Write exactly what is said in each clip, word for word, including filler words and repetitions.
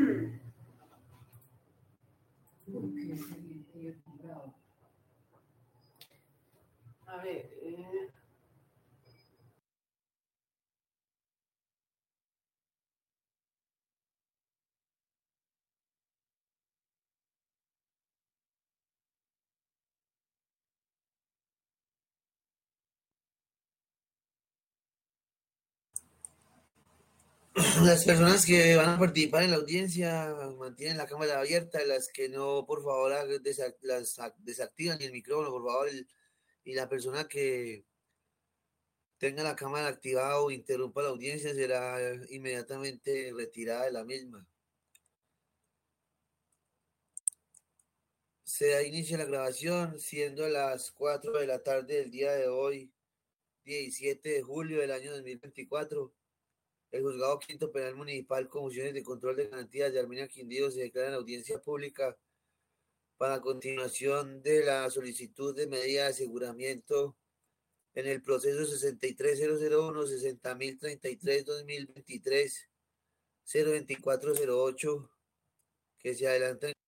A ver, eh... Las personas que van a participar en la audiencia mantienen la cámara abierta, las que no, por favor, desa- las desactivan el micrófono, por favor, el- y la persona que tenga la cámara activada o interrumpa la audiencia será inmediatamente retirada de la misma. Se da inicio a la grabación, siendo las cuatro de la tarde del día de hoy, diecisiete de julio del año dos mil veinticuatro. El Juzgado Quinto Penal Municipal con funciones de control de garantías de Armenia Quindío se declara en audiencia pública para continuación de la solicitud de medida de aseguramiento en el proceso sesenta y tres mil uno, sesenta mil treinta y tres, dos mil veintitrés, cero veinticuatro cero ocho, que se adelanta en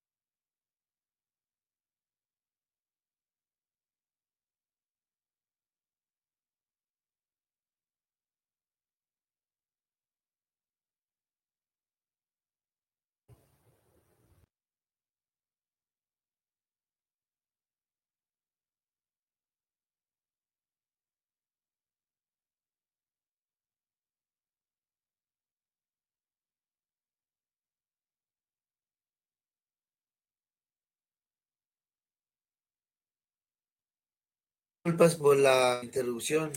disculpas por la interrupción.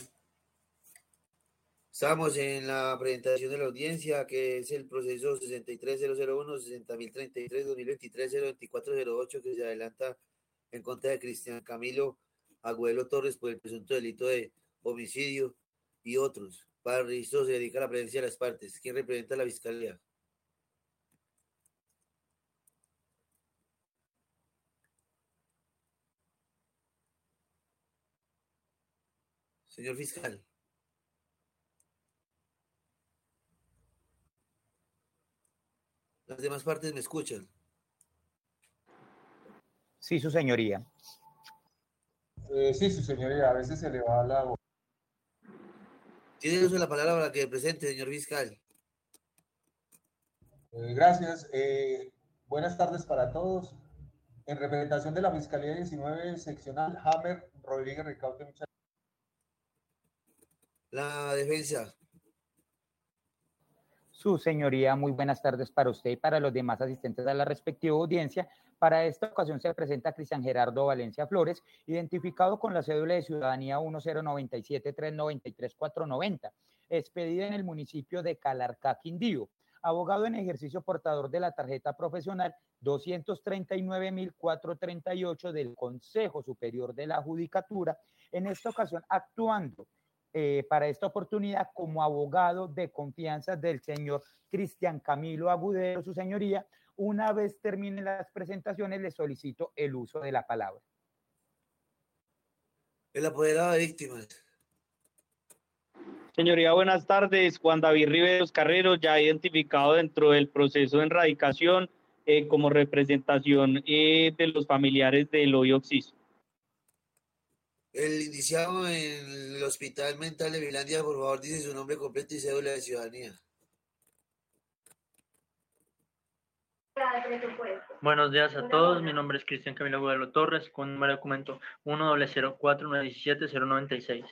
Estamos en la presentación de la audiencia, que es el proceso sesenta y tres mil uno, sesenta mil treinta y tres, dos mil veintitrés, cero veinticuatro cero ocho, que se adelanta en contra de Cristian Camilo Agüelo Torres por el presunto delito de homicidio y otros. Para el registro se dedica a la presencia de las partes. ¿Quién representa a la Fiscalía? Señor fiscal. Las demás partes me escuchan. Sí, su señoría. Eh, sí, su señoría, a veces se le va la voz. Tiene uso de la palabra para que presente, señor fiscal. Eh, gracias. Eh, buenas tardes para todos. En representación de la Fiscalía diecinueve Seccional, Hammer Rodríguez Ricaute. Muchas La defensa. Su señoría, muy buenas tardes para usted y para los demás asistentes a la respectiva audiencia. Para esta ocasión se presenta Cristian Gerardo Valencia Flores, identificado con la cédula de ciudadanía uno cero nueve siete, tres nueve tres, cuatro nueve cero, expedida en el municipio de Calarcá, Quindío. Abogado en ejercicio portador de la tarjeta profesional doscientos treinta y nueve mil cuatrocientos treinta y ocho del Consejo Superior de la Judicatura, en esta ocasión actuando Eh, para esta oportunidad como abogado de confianza del señor Cristian Camilo Agudelo, su señoría. Una vez terminen las presentaciones, le solicito el uso de la palabra. El apoderado de víctimas. Señoría, buenas tardes. Juan David Riveros Carrero, ya identificado dentro del proceso de erradicación eh, como representación eh, de los familiares del hoy Oxiso. El indiciado en el Hospital Mental de Vilandia, por favor, dice su nombre completo y cédula de ciudadanía. Buenos días a todos, mi nombre es Cristian Camilo Agudelo Torres, con número de documento uno cero cero cuatro nueve siete cero nueve seis.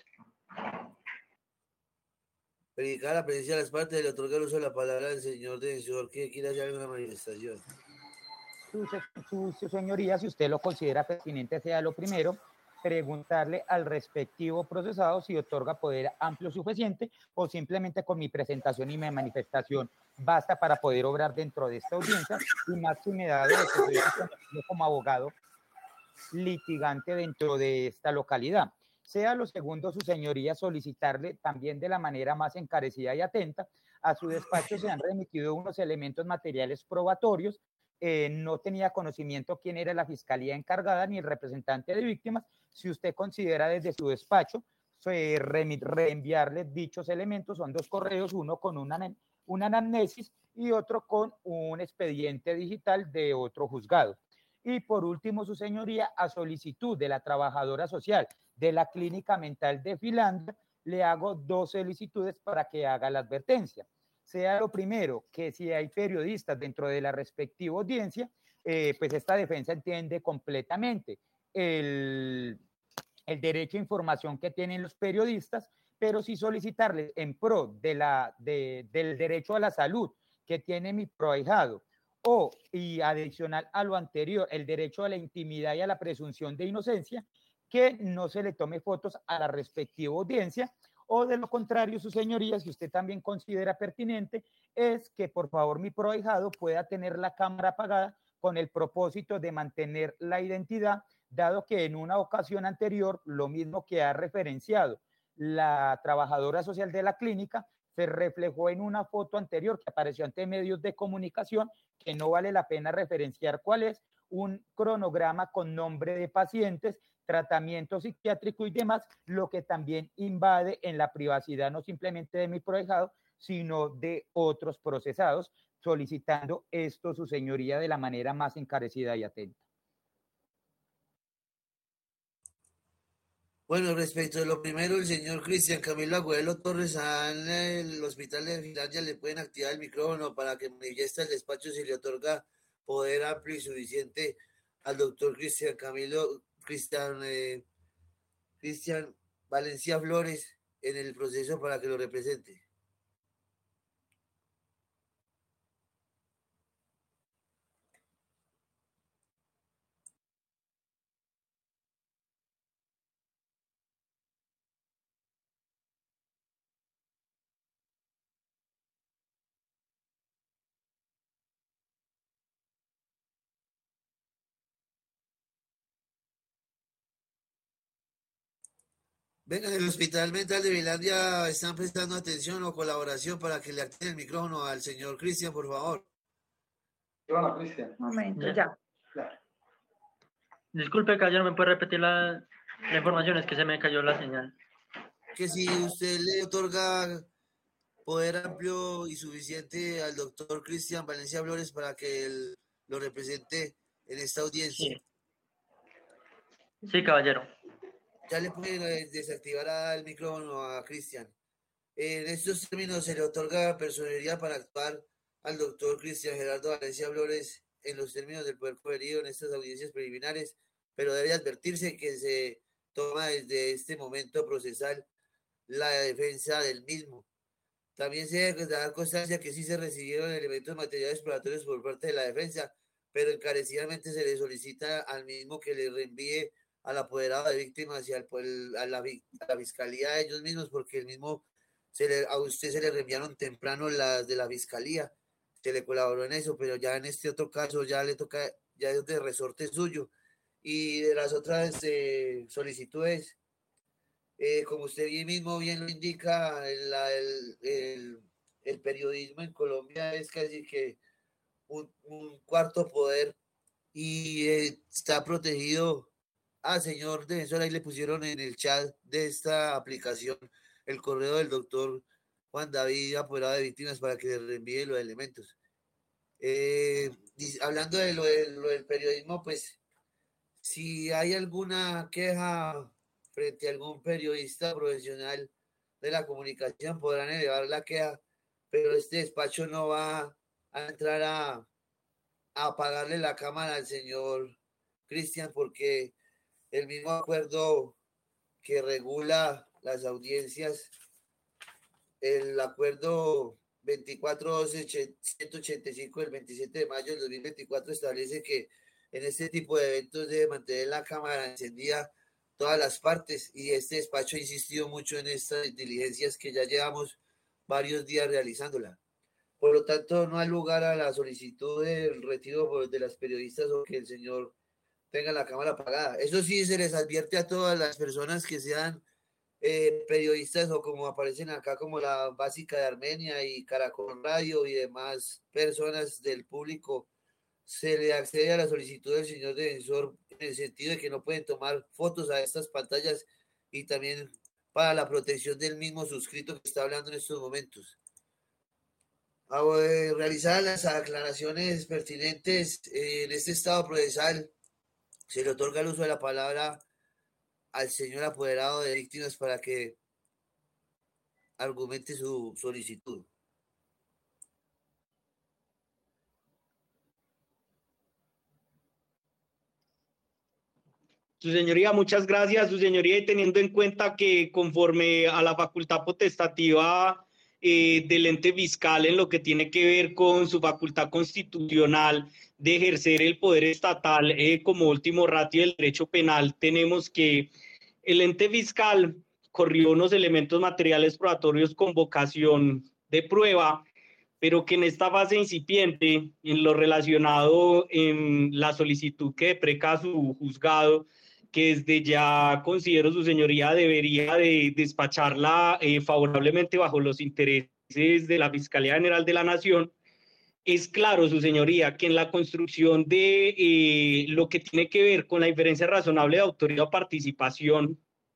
Verificar la presencia de las partes, le otorgar el uso de la palabra al señor defensor que quiera hacer alguna manifestación. Su, su, su señoría, si usted lo considera pertinente, sea lo primero, preguntarle al respectivo procesado si otorga poder amplio suficiente o simplemente con mi presentación y mi manifestación basta para poder obrar dentro de esta audiencia, y más que me dado de que soy como abogado litigante dentro de esta localidad. Sea lo segundo, su señoría, solicitarle también de la manera más encarecida y atenta, a su despacho se han remitido unos elementos materiales probatorios. Eh, no tenía conocimiento quién era la fiscalía encargada ni el representante de víctimas. Si usted considera desde su despacho eh, re, reenviarle dichos elementos, son dos correos, uno con una, una anamnesis y otro con un expediente digital de otro juzgado. Y por último, su señoría, a solicitud de la trabajadora social de la Clínica Mental de Finlandia, le hago dos solicitudes para que haga la advertencia. Sea lo primero, que si hay periodistas dentro de la respectiva audiencia, eh, pues esta defensa entiende completamente el, el derecho a información que tienen los periodistas, pero sí solicitarles en pro de la, de, del derecho a la salud que tiene mi proahijado, o, y adicional a lo anterior, el derecho a la intimidad y a la presunción de inocencia, que no se le tome fotos a la respectiva audiencia, o de lo contrario, su señoría, si usted también considera pertinente, es que por favor mi proahijado pueda tener la cámara apagada con el propósito de mantener la identidad, dado que en una ocasión anterior, lo mismo que ha referenciado la trabajadora social de la clínica, se reflejó en una foto anterior que apareció ante medios de comunicación, que no vale la pena referenciar cuál es, un cronograma con nombre de pacientes, tratamiento psiquiátrico y demás, lo que también invade en la privacidad no simplemente de mi proahijado, sino de otros procesados, solicitando esto su señoría de la manera más encarecida y atenta. Bueno, respecto de lo primero, el señor Cristian Camilo Agüero Torres, en el hospital de Finlandia le pueden activar el micrófono para que manifieste el despacho si le otorga poder amplio y suficiente al doctor Cristian Camilo, Cristian, eh, Cristian Valencia Flores en el proceso para que lo represente. Venga, en el Hospital Mental de Finlandia están prestando atención o colaboración para que le activen el micrófono al señor Cristian, por favor. Hola, Cristian. Momento, Ya. ya. Ya. Disculpe, caballero, ¿me puede repetir la, la información? Es que se me cayó la señal. Que si usted le otorga poder amplio y suficiente al doctor Cristian Valencia Flores para que él lo represente en esta audiencia. Sí, sí, caballero. Ya le pueden eh, desactivar el micrófono a Cristian. En estos términos se le otorga personería para actuar al doctor Cristian Gerardo Valencia Flores en los términos del poder conferido en estas audiencias preliminares, pero debe advertirse que se toma desde este momento procesal la defensa del mismo. También se debe dar constancia que sí se recibieron elementos materiales probatorios por parte de la defensa, pero encarecidamente se le solicita al mismo que le reenvíe al apoderado de víctimas y al, a, la, a la fiscalía de ellos mismos, porque el mismo se le, a usted se le reenviaron temprano las de la fiscalía, se le colaboró en eso, pero ya en este otro caso ya le toca, ya es de resorte suyo. Y de las otras eh, solicitudes, eh, como usted bien mismo bien lo indica, la, el, el, el periodismo en Colombia es casi que un, un cuarto poder y eh, está protegido. Ah, señor defensor, ahí le pusieron en el chat de esta aplicación el correo del doctor Juan David, apoderado de víctimas, para que le reenvíe los elementos. Eh, hablando de lo, de lo del periodismo, pues, si hay alguna queja frente a algún periodista profesional de la comunicación, podrán elevar la queja, pero este despacho no va a entrar a, a apagarle la cámara al señor Cristian, porque el mismo acuerdo que regula las audiencias, el acuerdo veinticuatro doce ciento ochenta y cinco del veintisiete de mayo del dos mil veinticuatro establece que en este tipo de eventos debe mantener la cámara encendida todas las partes, y este despacho ha insistido mucho en estas diligencias que ya llevamos varios días realizándola. Por lo tanto, no hay lugar a la solicitud del retiro de las periodistas o que el señor tenga la cámara apagada. Eso sí, se les advierte a todas las personas que sean eh, periodistas o como aparecen acá como la Básica de Armenia y Caracol Radio y demás personas del público, se le accede a la solicitud del señor defensor en el sentido de que no pueden tomar fotos a estas pantallas, y también para la protección del mismo suscrito que está hablando en estos momentos. A eh, realizar las aclaraciones pertinentes eh, en este estado procesal, se le otorga el uso de la palabra al señor apoderado de víctimas para que argumente su solicitud. Su señoría, muchas gracias, su señoría, y teniendo en cuenta que conforme a la facultad potestativa eh, del ente fiscal en lo que tiene que ver con su facultad constitucional de ejercer el poder estatal eh, como último ratio del derecho penal, tenemos que el ente fiscal corrió unos elementos materiales probatorios con vocación de prueba, pero que en esta fase incipiente, en lo relacionado en la solicitud que preca su juzgado, que desde ya considero su señoría debería de despacharla eh, favorablemente bajo los intereses de la Fiscalía General de la Nación, es claro, su señoría, que en la construcción de eh, lo que tiene que ver con la inferencia razonable de autoría o participación,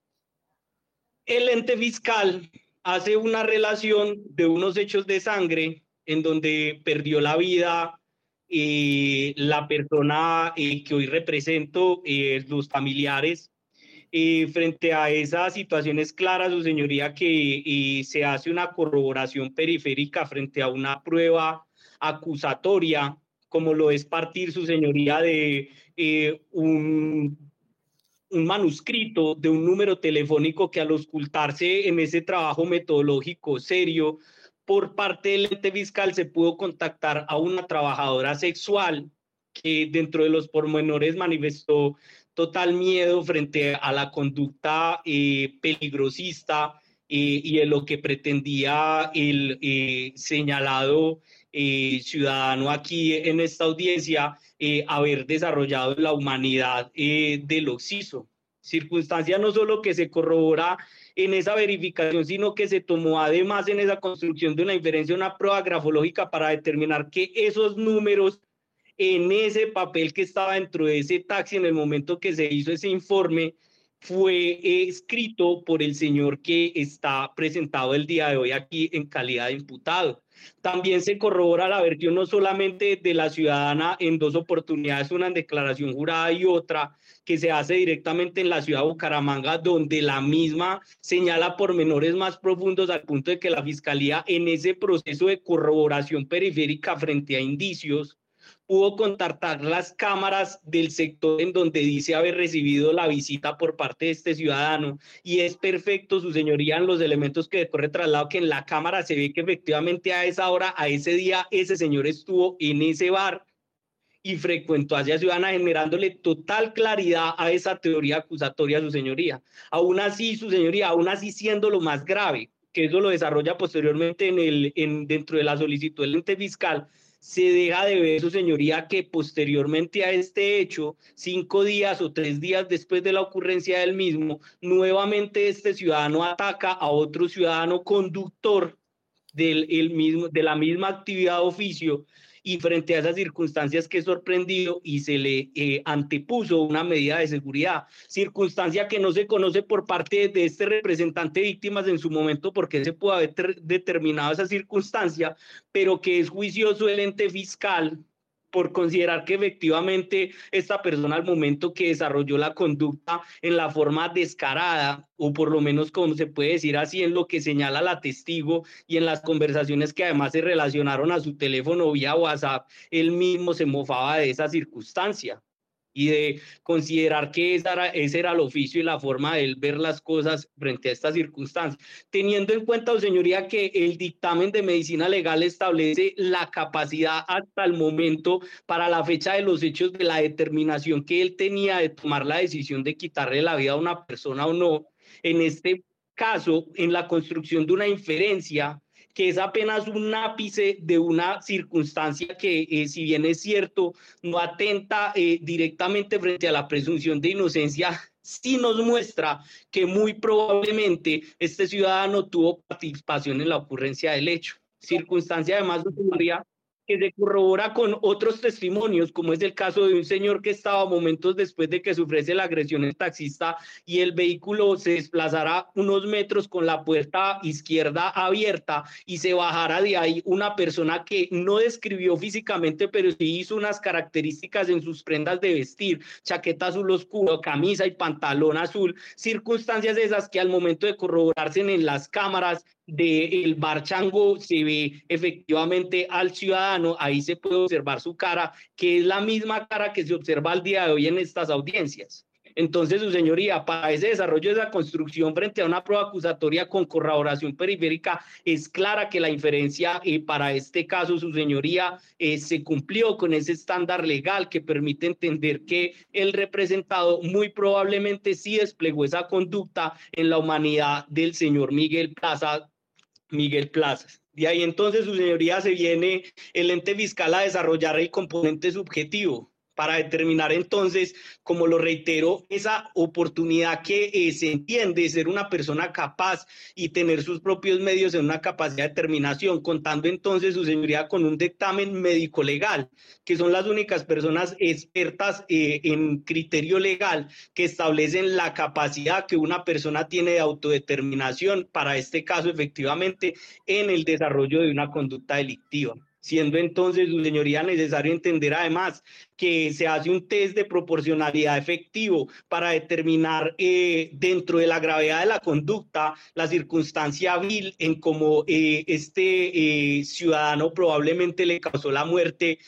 el ente fiscal hace una relación de unos hechos de sangre en donde perdió la vida eh, la persona eh, que hoy represento, eh, los familiares. Eh, frente a esas situaciones claras, su señoría, que eh, se hace una corroboración periférica frente a una prueba acusatoria, como lo es partir, su señoría, de eh, un, un manuscrito de un número telefónico que al ocultarse en ese trabajo metodológico serio por parte del ente fiscal se pudo contactar a una trabajadora sexual que dentro de los pormenores manifestó total miedo frente a la conducta eh, peligrosista eh, y de lo que pretendía el eh, señalado eh, ciudadano aquí en esta audiencia eh, haber desarrollado la humanidad eh, del occiso. Circunstancia no solo que se corrobora en esa verificación, sino que se tomó además en esa construcción de una inferencia una prueba grafológica para determinar que esos números en ese papel que estaba dentro de ese taxi en el momento que se hizo ese informe fue escrito por el señor que está presentado el día de hoy aquí en calidad de imputado. También se corrobora la versión no solamente de la ciudadana en dos oportunidades, una en declaración jurada y otra que se hace directamente en la ciudad de Bucaramanga, donde la misma señala pormenores más profundos al punto de que la Fiscalía en ese proceso de corroboración periférica frente a indicios pudo contactar las cámaras del sector en donde dice haber recibido la visita por parte de este ciudadano, y es perfecto, su señoría, en los elementos que decorre traslado, que en la cámara se ve que efectivamente a esa hora, a ese día, ese señor estuvo en ese bar y frecuentó a esa ciudadana, generándole total claridad a esa teoría acusatoria, su señoría. Aún así, su señoría, aún así siendo lo más grave, que eso lo desarrolla posteriormente en el, en, dentro de la solicitud del ente fiscal, se deja de ver, su señoría, que posteriormente a este hecho, cinco días o tres días después de la ocurrencia del mismo, nuevamente este ciudadano ataca a otro ciudadano conductor del, el mismo, de la misma actividad de oficio, y frente a esas circunstancias que sorprendido y se le eh, antepuso una medida de seguridad, circunstancia que no se conoce por parte de este representante de víctimas en su momento porque se puede haber ter- determinado esa circunstancia, pero que es juicioso el ente fiscal por considerar que efectivamente esta persona al momento que desarrolló la conducta en la forma descarada, o por lo menos como se puede decir así, en lo que señala la testigo y en las conversaciones que además se relacionaron a su teléfono vía WhatsApp, él mismo se mofaba de esa circunstancia y de considerar que esa era, ese era el oficio y la forma de él ver las cosas frente a estas circunstancias. Teniendo en cuenta, señoría, que el dictamen de medicina legal establece la capacidad hasta el momento, para la fecha de los hechos, de la determinación que él tenía de tomar la decisión de quitarle la vida a una persona o no, en este caso, en la construcción de una inferencia, que es apenas un ápice de una circunstancia que, eh, si bien es cierto, no atenta eh, directamente frente a la presunción de inocencia, sí nos muestra que muy probablemente este ciudadano tuvo participación en la ocurrencia del hecho. Circunstancia además, señoría, que se corrobora con otros testimonios, como es el caso de un señor que estaba momentos después de que sufriese la agresión el taxista y el vehículo se desplazara unos metros con la puerta izquierda abierta y se bajara de ahí una persona que no describió físicamente, pero sí hizo unas características en sus prendas de vestir, chaqueta azul oscuro, camisa y pantalón azul, circunstancias esas que al momento de corroborarse en las cámaras del bar Chango se ve efectivamente al ciudadano, ahí se puede observar su cara, que es la misma cara que se observa al día de hoy en estas audiencias. Entonces, su señoría, para ese desarrollo de esa construcción frente a una prueba acusatoria con corroboración periférica, es clara que la inferencia eh, para este caso, su señoría, eh, se cumplió con ese estándar legal que permite entender que el representado muy probablemente sí desplegó esa conducta en la humanidad del señor Miguel Plaza, Miguel Plazas. De ahí entonces, su señoría, se viene el ente fiscal a desarrollar el componente subjetivo para determinar entonces, como lo reitero, esa oportunidad que eh, se entiende ser una persona capaz y tener sus propios medios en una capacidad de determinación, contando entonces, su señoría, con un dictamen médico-legal, que son las únicas personas expertas eh, en criterio legal que establecen la capacidad que una persona tiene de autodeterminación, para este caso efectivamente, en el desarrollo de una conducta delictiva. Siendo entonces, su señoría, necesario entender además que se hace un test de proporcionalidad efectivo para determinar eh, dentro de la gravedad de la conducta la circunstancia vil en cómo eh, este eh, ciudadano probablemente le causó la muerte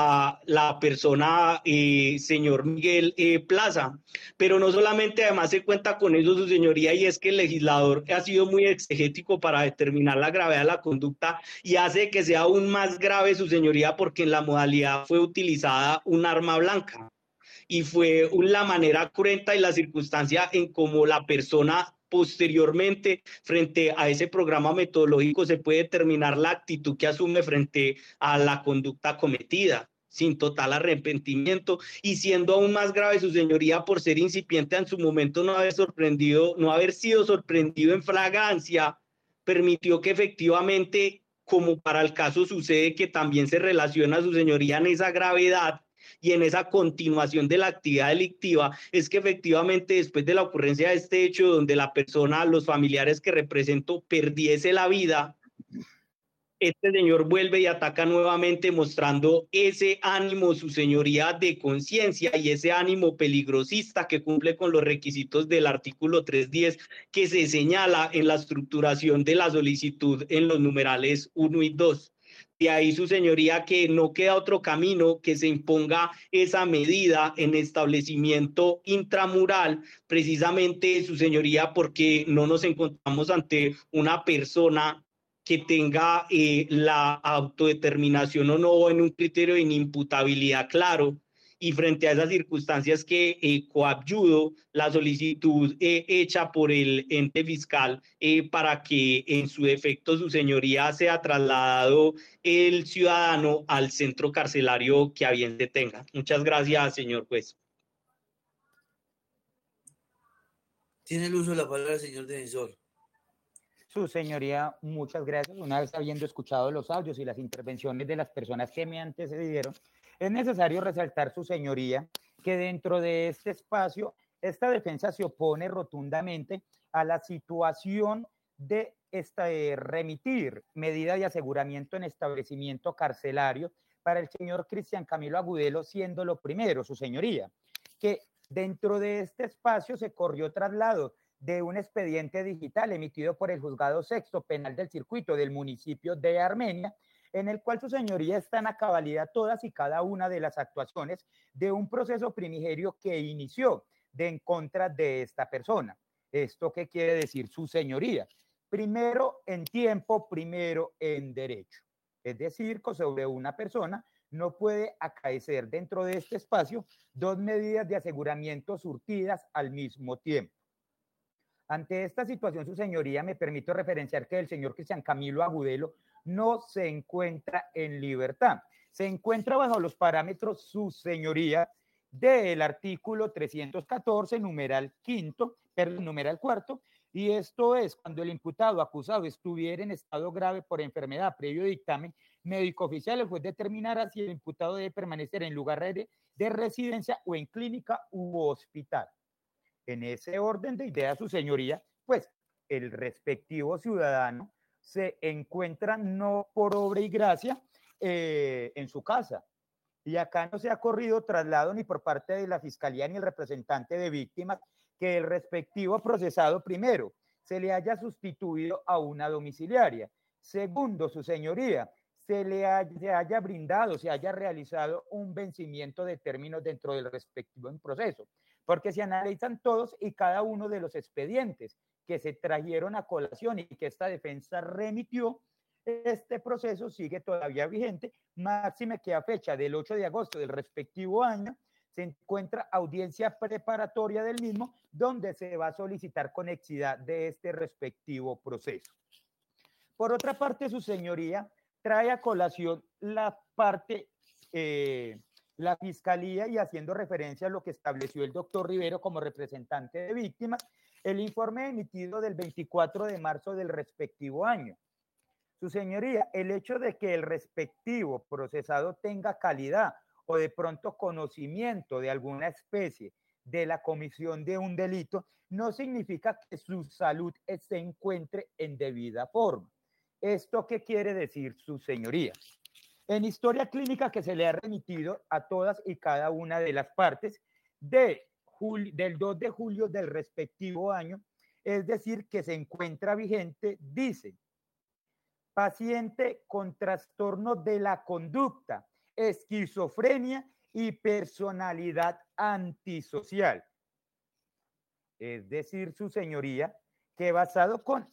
a la persona, eh, señor Miguel eh, Plaza. Pero no solamente además se cuenta con eso, su señoría, y es que el legislador ha sido muy exegético para determinar la gravedad de la conducta y hace que sea aún más grave, su señoría, porque en la modalidad fue utilizada un arma blanca y fue la manera cruenta y la circunstancia en cómo la persona posteriormente frente a ese programa metodológico se puede determinar la actitud que asume frente a la conducta cometida, sin total arrepentimiento, y siendo aún más grave, su señoría, por ser incipiente en su momento, no haber sorprendido, no haber sido sorprendido en flagrancia, permitió que efectivamente, como para el caso sucede, que también se relaciona, su señoría, en esa gravedad y en esa continuación de la actividad delictiva, es que efectivamente después de la ocurrencia de este hecho, donde la persona, los familiares que representó, perdiese la vida, este señor vuelve y ataca nuevamente, mostrando ese ánimo, su señoría, de conciencia y ese ánimo peligrosista que cumple con los requisitos del artículo trescientos diez que se señala en la estructuración de la solicitud en los numerales uno y dos. De ahí, su señoría, que no queda otro camino que se imponga esa medida en establecimiento intramural, precisamente, su señoría, porque no nos encontramos ante una persona que tenga eh, la autodeterminación o no en un criterio de inimputabilidad claro, y frente a esas circunstancias que eh, coadyudo la solicitud eh, hecha por el ente fiscal eh, para que en su defecto, su señoría, sea trasladado el ciudadano al centro carcelario que a bien se tenga. Muchas gracias, señor juez. Tiene el uso de la palabra el señor defensor. Su señoría, muchas gracias. Una vez habiendo escuchado los audios y las intervenciones de las personas que me antecedieron, es necesario resaltar, su señoría, que dentro de este espacio, esta defensa se opone rotundamente a la situación de esta, de remitir medida de aseguramiento en establecimiento carcelario para el señor Cristian Camilo Agudelo, siendo lo primero, su señoría, que dentro de este espacio se corrió traslado de un expediente digital emitido por el Juzgado Sexto Penal del Circuito del municipio de Armenia, en el cual, su señoría, están a cabalidad todas y cada una de las actuaciones de un proceso primigenio que inició de en contra de esta persona. ¿Esto qué quiere decir, su señoría? Primero en tiempo, primero en derecho. Es decir, que sobre una persona no puede acaecer dentro de este espacio dos medidas de aseguramiento surtidas al mismo tiempo. Ante esta situación, su señoría, me permito referenciar que el señor Cristian Camilo Agudelo no se encuentra en libertad. Se encuentra bajo los parámetros, su señoría, del artículo trescientos catorce, numeral quinto, perdón, numeral cuarto, y esto es cuando el imputado acusado estuviera en estado grave por enfermedad previo dictamen médico oficial, el juez determinará si el imputado debe permanecer en lugar de, de residencia o en clínica u hospital. En ese orden de ideas, su señoría, pues el respectivo ciudadano se encuentra no por obra y gracia eh, en su casa. Y acá no se ha corrido traslado ni por parte de la Fiscalía ni el representante de víctimas que el respectivo procesado, primero, se le haya sustituido a una domiciliaria. Segundo, su señoría, se le haya, se haya brindado, se haya realizado un vencimiento de términos dentro del respectivo proceso. Porque se analizan todos y cada uno de los expedientes que se trajeron a colación y que esta defensa remitió, este proceso sigue todavía vigente, máxime que a fecha del ocho de agosto del respectivo año se encuentra audiencia preparatoria del mismo, donde se va a solicitar conexidad de este respectivo proceso. Por otra parte, su señoría trae a colación la parte, eh, la Fiscalía, y haciendo referencia a lo que estableció el doctor Rivero como representante de víctimas, el informe emitido del veinticuatro de marzo del respectivo año. Su señoría, el hecho de que el respectivo procesado tenga calidad o de pronto conocimiento de alguna especie de la comisión de un delito no significa que su salud se encuentre en debida forma. ¿Esto qué quiere decir, su señoría? En historia clínica que se le ha remitido a todas y cada una de las partes de julio, del dos de julio del respectivo año, es decir, que se encuentra vigente, dice: paciente con trastorno de la conducta, esquizofrenia y personalidad antisocial. Es decir, su señoría, que basado con,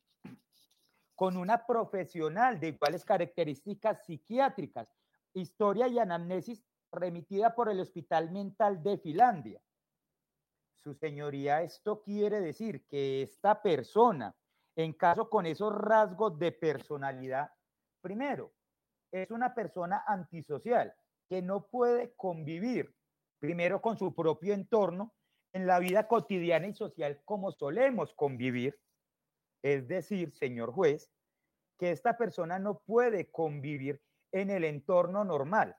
con una profesional de iguales características psiquiátricas, historia y anamnesis remitida por el Hospital Mental de Finlandia. Su señoría, esto quiere decir que esta persona, en caso con esos rasgos de personalidad, primero, es una persona antisocial que no puede convivir, primero, con su propio entorno en la vida cotidiana y social como solemos convivir. Es decir, señor juez, que esta persona no puede convivir en el entorno normal.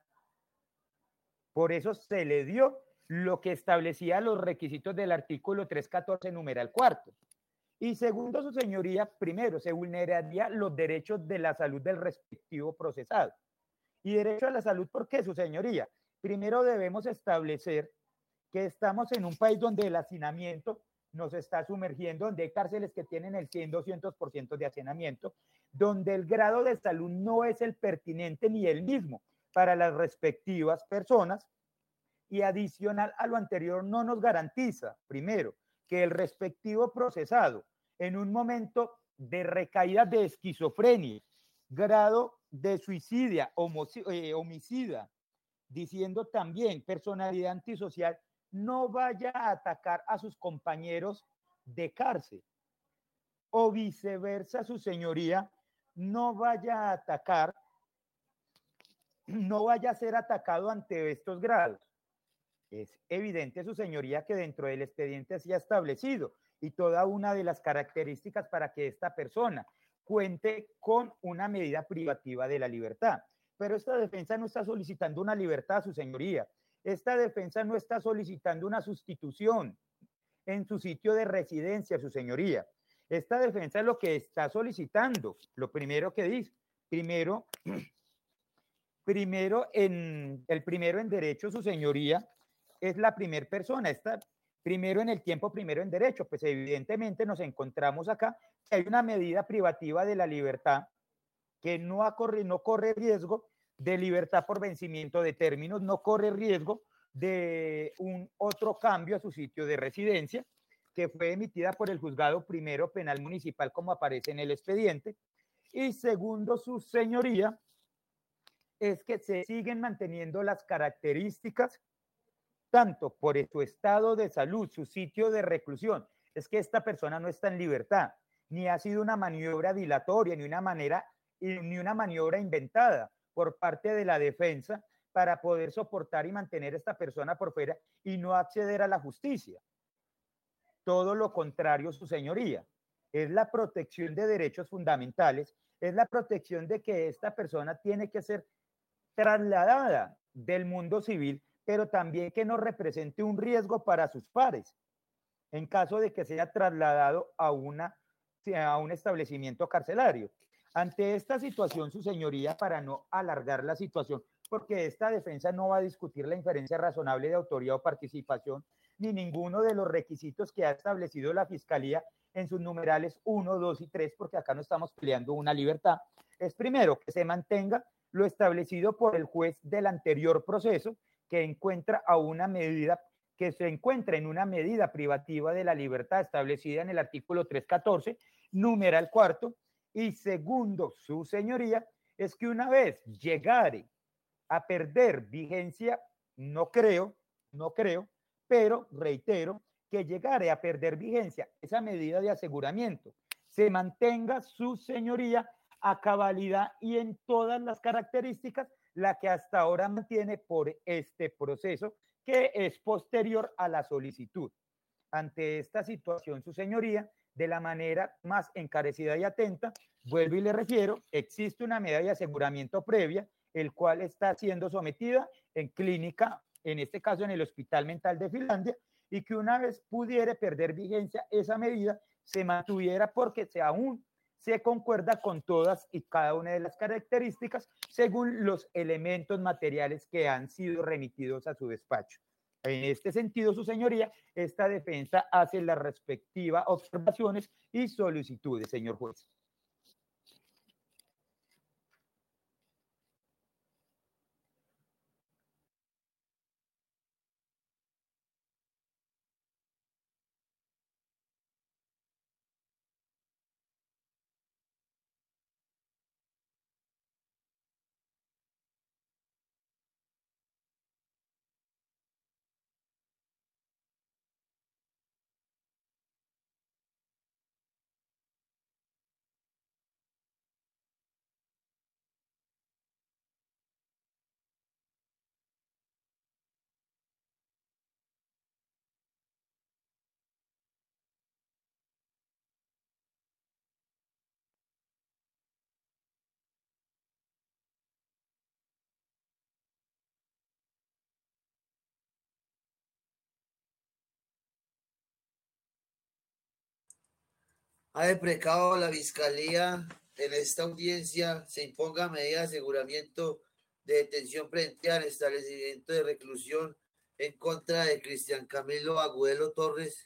Por eso se le dio lo que establecía los requisitos del artículo trescientos catorce, numeral cuarto. Y segundo, su señoría, primero, se vulneraría los derechos de la salud del respectivo procesado. Y derecho a la salud, ¿por qué, su señoría? Primero debemos establecer que estamos en un país donde el hacinamiento nos está sumergiendo, donde hay cárceles que tienen el cien, doscientos por ciento de hacinamiento, donde el grado de salud no es el pertinente ni el mismo para las respectivas personas, y adicional a lo anterior no nos garantiza, primero, que el respectivo procesado, en un momento de recaída de esquizofrenia, grado de suicidia, eh, homicida, diciendo también personalidad antisocial, no vaya a atacar a sus compañeros de cárcel, o viceversa, su señoría, no vaya a atacar, no vaya a ser atacado ante estos grados. Es evidente, su señoría, que dentro del expediente se ha establecido y toda una de las características para que esta persona cuente con una medida privativa de la libertad. Pero esta defensa no está solicitando una libertad, su señoría. Esta defensa no está solicitando una sustitución en su sitio de residencia, su señoría. Esta defensa es lo que está solicitando. Lo primero que dice, primero, primero en, el primero en derecho, su señoría, es la primera persona, está primero en el tiempo, primero en derecho. Pues evidentemente nos encontramos acá que hay una medida privativa de la libertad que no, ha corre, no corre riesgo de libertad por vencimiento de términos, no corre riesgo de un otro cambio a su sitio de residencia, que fue emitida por el Juzgado Primero Penal Municipal, como aparece en el expediente. Y segundo, su señoría, es que se siguen manteniendo las características tanto por su estado de salud, su sitio de reclusión. Es que esta persona no está en libertad, ni ha sido una maniobra dilatoria, ni una manera, ni una maniobra inventada por parte de la defensa para poder soportar y mantener a esta persona por fuera y no acceder a la justicia. Todo lo contrario, su señoría, es la protección de derechos fundamentales es la protección de que esta persona tiene que ser trasladada del mundo civil, pero también que no represente un riesgo para sus pares en caso de que sea trasladado a, una, a un establecimiento carcelario. Ante esta situación, su señoría, para no alargar la situación, porque esta defensa no va a discutir la inferencia razonable de autoría o participación, ni ninguno de los requisitos que ha establecido la Fiscalía en sus numerales uno, dos y tres, porque acá no estamos peleando una libertad, es primero que se mantenga lo establecido por el juez del anterior proceso, que encuentra a una medida, que se encuentra en una medida privativa de la libertad establecida en el artículo trescientos catorce, numeral cuarto, y segundo, su señoría, es que una vez llegare a perder vigencia, no creo, no creo, pero reitero, que llegare a perder vigencia esa medida de aseguramiento, se mantenga su señoría a cabalidad y en todas las características la que hasta ahora mantiene por este proceso, que es posterior a la solicitud. Ante esta situación, su señoría, de la manera más encarecida y atenta, vuelvo y le refiero, existe una medida de aseguramiento previa, el cual está siendo sometida en clínica, en este caso en el Hospital Mental de Finlandia, y que una vez pudiera perder vigencia esa medida, se mantuviera porque se aún se concuerda con todas y cada una de las características según los elementos materiales que han sido remitidos a su despacho. En este sentido, su señoría, esta defensa hace las respectivas observaciones y solicitudes, señor juez. Ha deprecado la Fiscalía en esta audiencia se imponga medida de aseguramiento de detención preventiva en establecimiento de reclusión en contra de Cristian Camilo Agudelo Torres.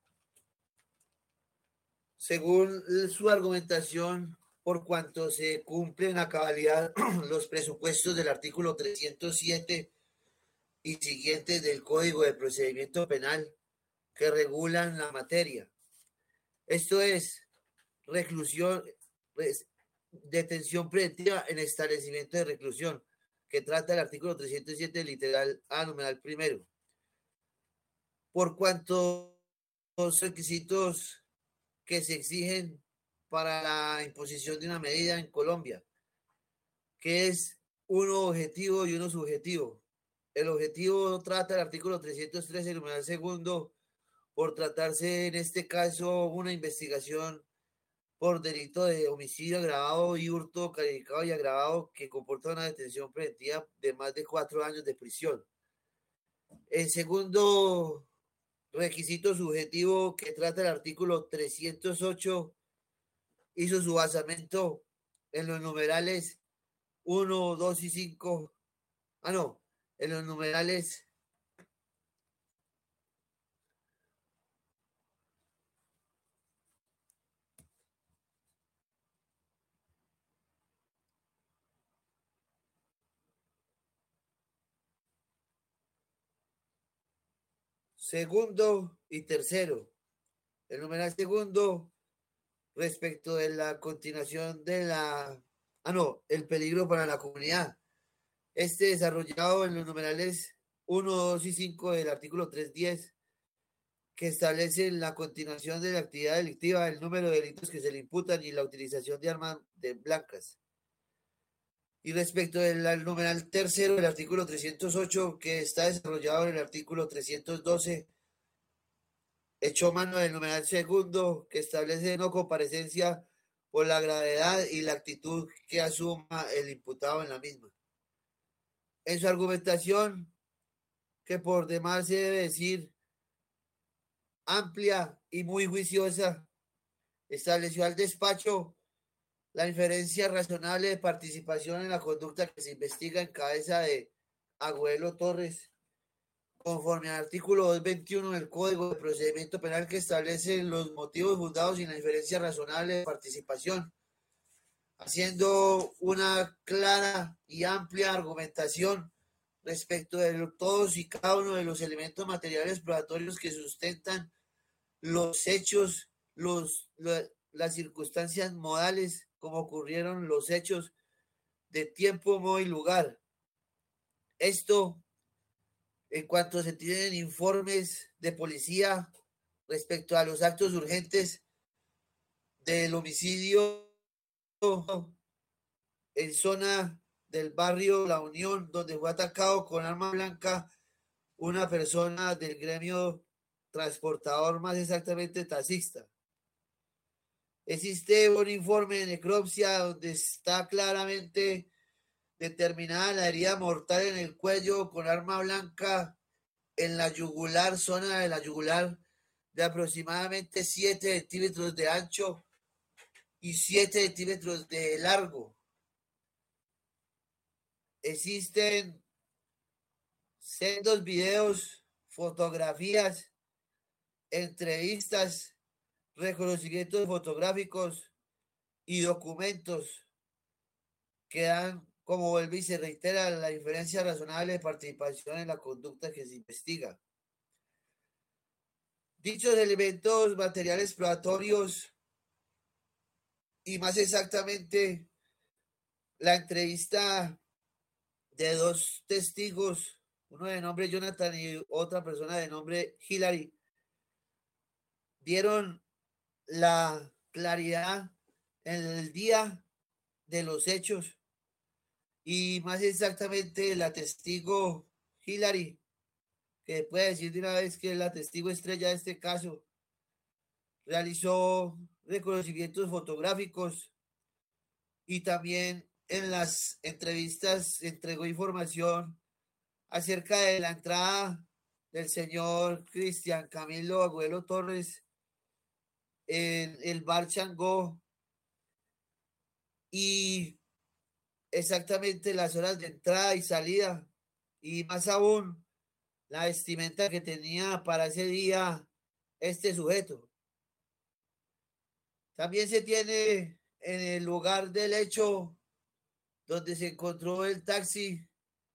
Según su argumentación, por cuanto se cumplen a cabalidad los presupuestos del artículo trescientos siete y siguientes del Código de Procedimiento Penal que regulan la materia. Esto es reclusión, pues, detención preventiva en establecimiento de reclusión, que trata el artículo trescientos siete, literal A, numeral primero. Por cuanto los requisitos que se exigen para la imposición de una medida en Colombia, que es uno objetivo y uno subjetivo. El objetivo trata el artículo trescientos trece, numeral segundo, por tratarse en este caso una investigación por delito de homicidio agravado y hurto calificado y agravado que comporta una detención preventiva de más de cuatro años de prisión. El segundo requisito subjetivo que trata el artículo trescientos ocho hizo su basamento en los numerales uno, dos y cinco. Ah, no, en los numerales segundo y tercero. El numeral segundo respecto de la continuación de la... Ah, no, el peligro para la comunidad. Este desarrollado en los numerales uno, dos y cinco del artículo trescientos diez, que establecen la continuación de la actividad delictiva, el número de delitos que se le imputan y la utilización de armas de blancas. Y respecto del numeral tercero del artículo trescientos ocho, que está desarrollado en el artículo trescientos doce, echó mano del numeral segundo, que establece no comparecencia por la gravedad y la actitud que asuma el imputado en la misma. En su argumentación, que por demás se debe decir amplia y muy juiciosa, estableció al despacho la inferencia razonable de participación en la conducta que se investiga en cabeza de Agüelo Torres, conforme al artículo doscientos veintiuno del Código de Procedimiento Penal, que establece los motivos fundados y la inferencia razonable de participación, haciendo una clara y amplia argumentación respecto de todos y cada uno de los elementos materiales probatorios que sustentan los hechos, los, los, las circunstancias modales, como ocurrieron los hechos de tiempo, modo y lugar. Esto en cuanto se tienen informes de policía respecto a los actos urgentes del homicidio en zona del barrio La Unión, donde fue atacado con arma blanca una persona del gremio transportador, más exactamente taxista. Existe un informe de necropsia donde está claramente determinada la herida mortal en el cuello con arma blanca en la yugular, zona de la yugular, de aproximadamente siete centímetros de ancho y siete centímetros de largo. Existen sendos videos, fotografías, entrevistas, reconocimientos fotográficos y documentos que dan, como vuelve y se reitera, la inferencia razonable de participación en la conducta que se investiga. Dichos elementos materiales probatorios, y más exactamente la entrevista de dos testigos, uno de nombre Jonathan y otra persona de nombre Hillary, dieron la claridad en el día de los hechos, y más exactamente la testigo Hillary, que puede decir de una vez que es la testigo estrella de este caso, realizó reconocimientos fotográficos y también en las entrevistas entregó información acerca de la entrada del señor Cristian Camilo Agüelo Torres en el bar Changó y exactamente las horas de entrada y salida, y más aún la vestimenta que tenía para ese día este sujeto. También se tiene en el lugar del hecho donde se encontró el taxi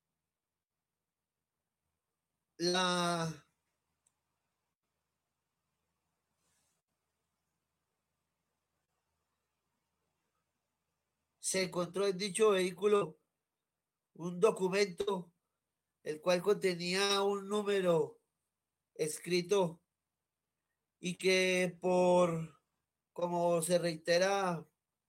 la se encontró en dicho vehículo un documento el cual contenía un número escrito y que, por como se reitera,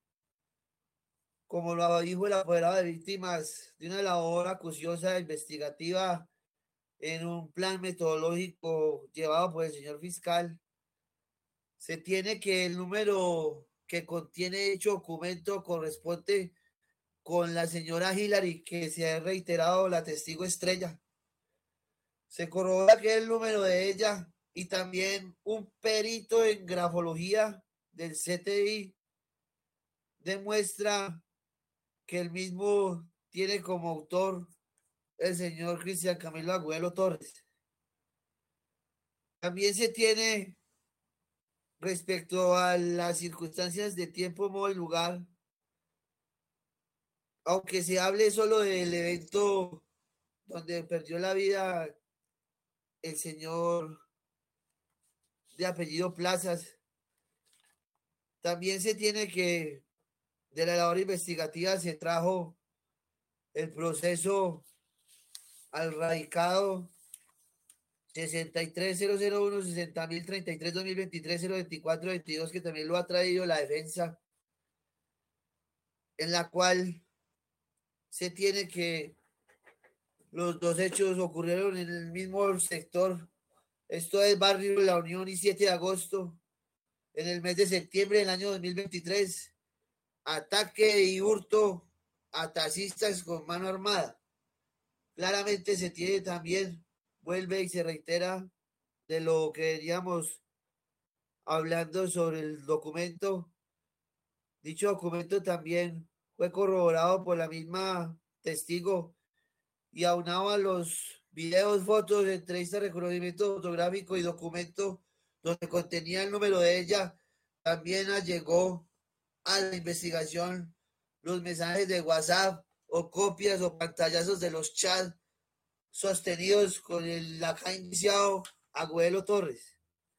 como lo dijo el apoderado de víctimas, de una labor acuciosa e investigativa en un plan metodológico llevado por el señor fiscal, se tiene que el número que contiene dicho documento corresponde con la señora Hillary, que se ha reiterado la testigo estrella. Se corrobora que es el número de ella, y también un perito en grafología del C T I demuestra que el mismo tiene como autor el señor Cristian Camilo Agüelo Torres. También se tiene, respecto a las circunstancias de tiempo, modo y lugar, aunque se hable solo del evento donde perdió la vida el señor de apellido Plazas, también se tiene que de la labor investigativa se trajo el proceso al radicado sesenta y tres mil uno, sesenta mil treinta y tres, dos mil veintitrés, cero veinticuatro, veintidós, que también lo ha traído la defensa, en la cual se tiene que los dos hechos ocurrieron en el mismo sector. Esto es barrio La Unión y siete de agosto, en el mes de septiembre del año dos mil veintitrés, ataque y hurto a taxistas con mano armada. Claramente se tiene también, vuelve y se reitera de lo que veníamos hablando sobre el documento. Dicho documento también fue corroborado por la misma testigo y aunado a los videos, fotos, entrevistas, reconocimiento fotográfico y documento donde contenía el número de ella, también llegó a la investigación los mensajes de WhatsApp o copias o pantallazos de los chats sostenidos con el acá iniciado Agüelo Torres.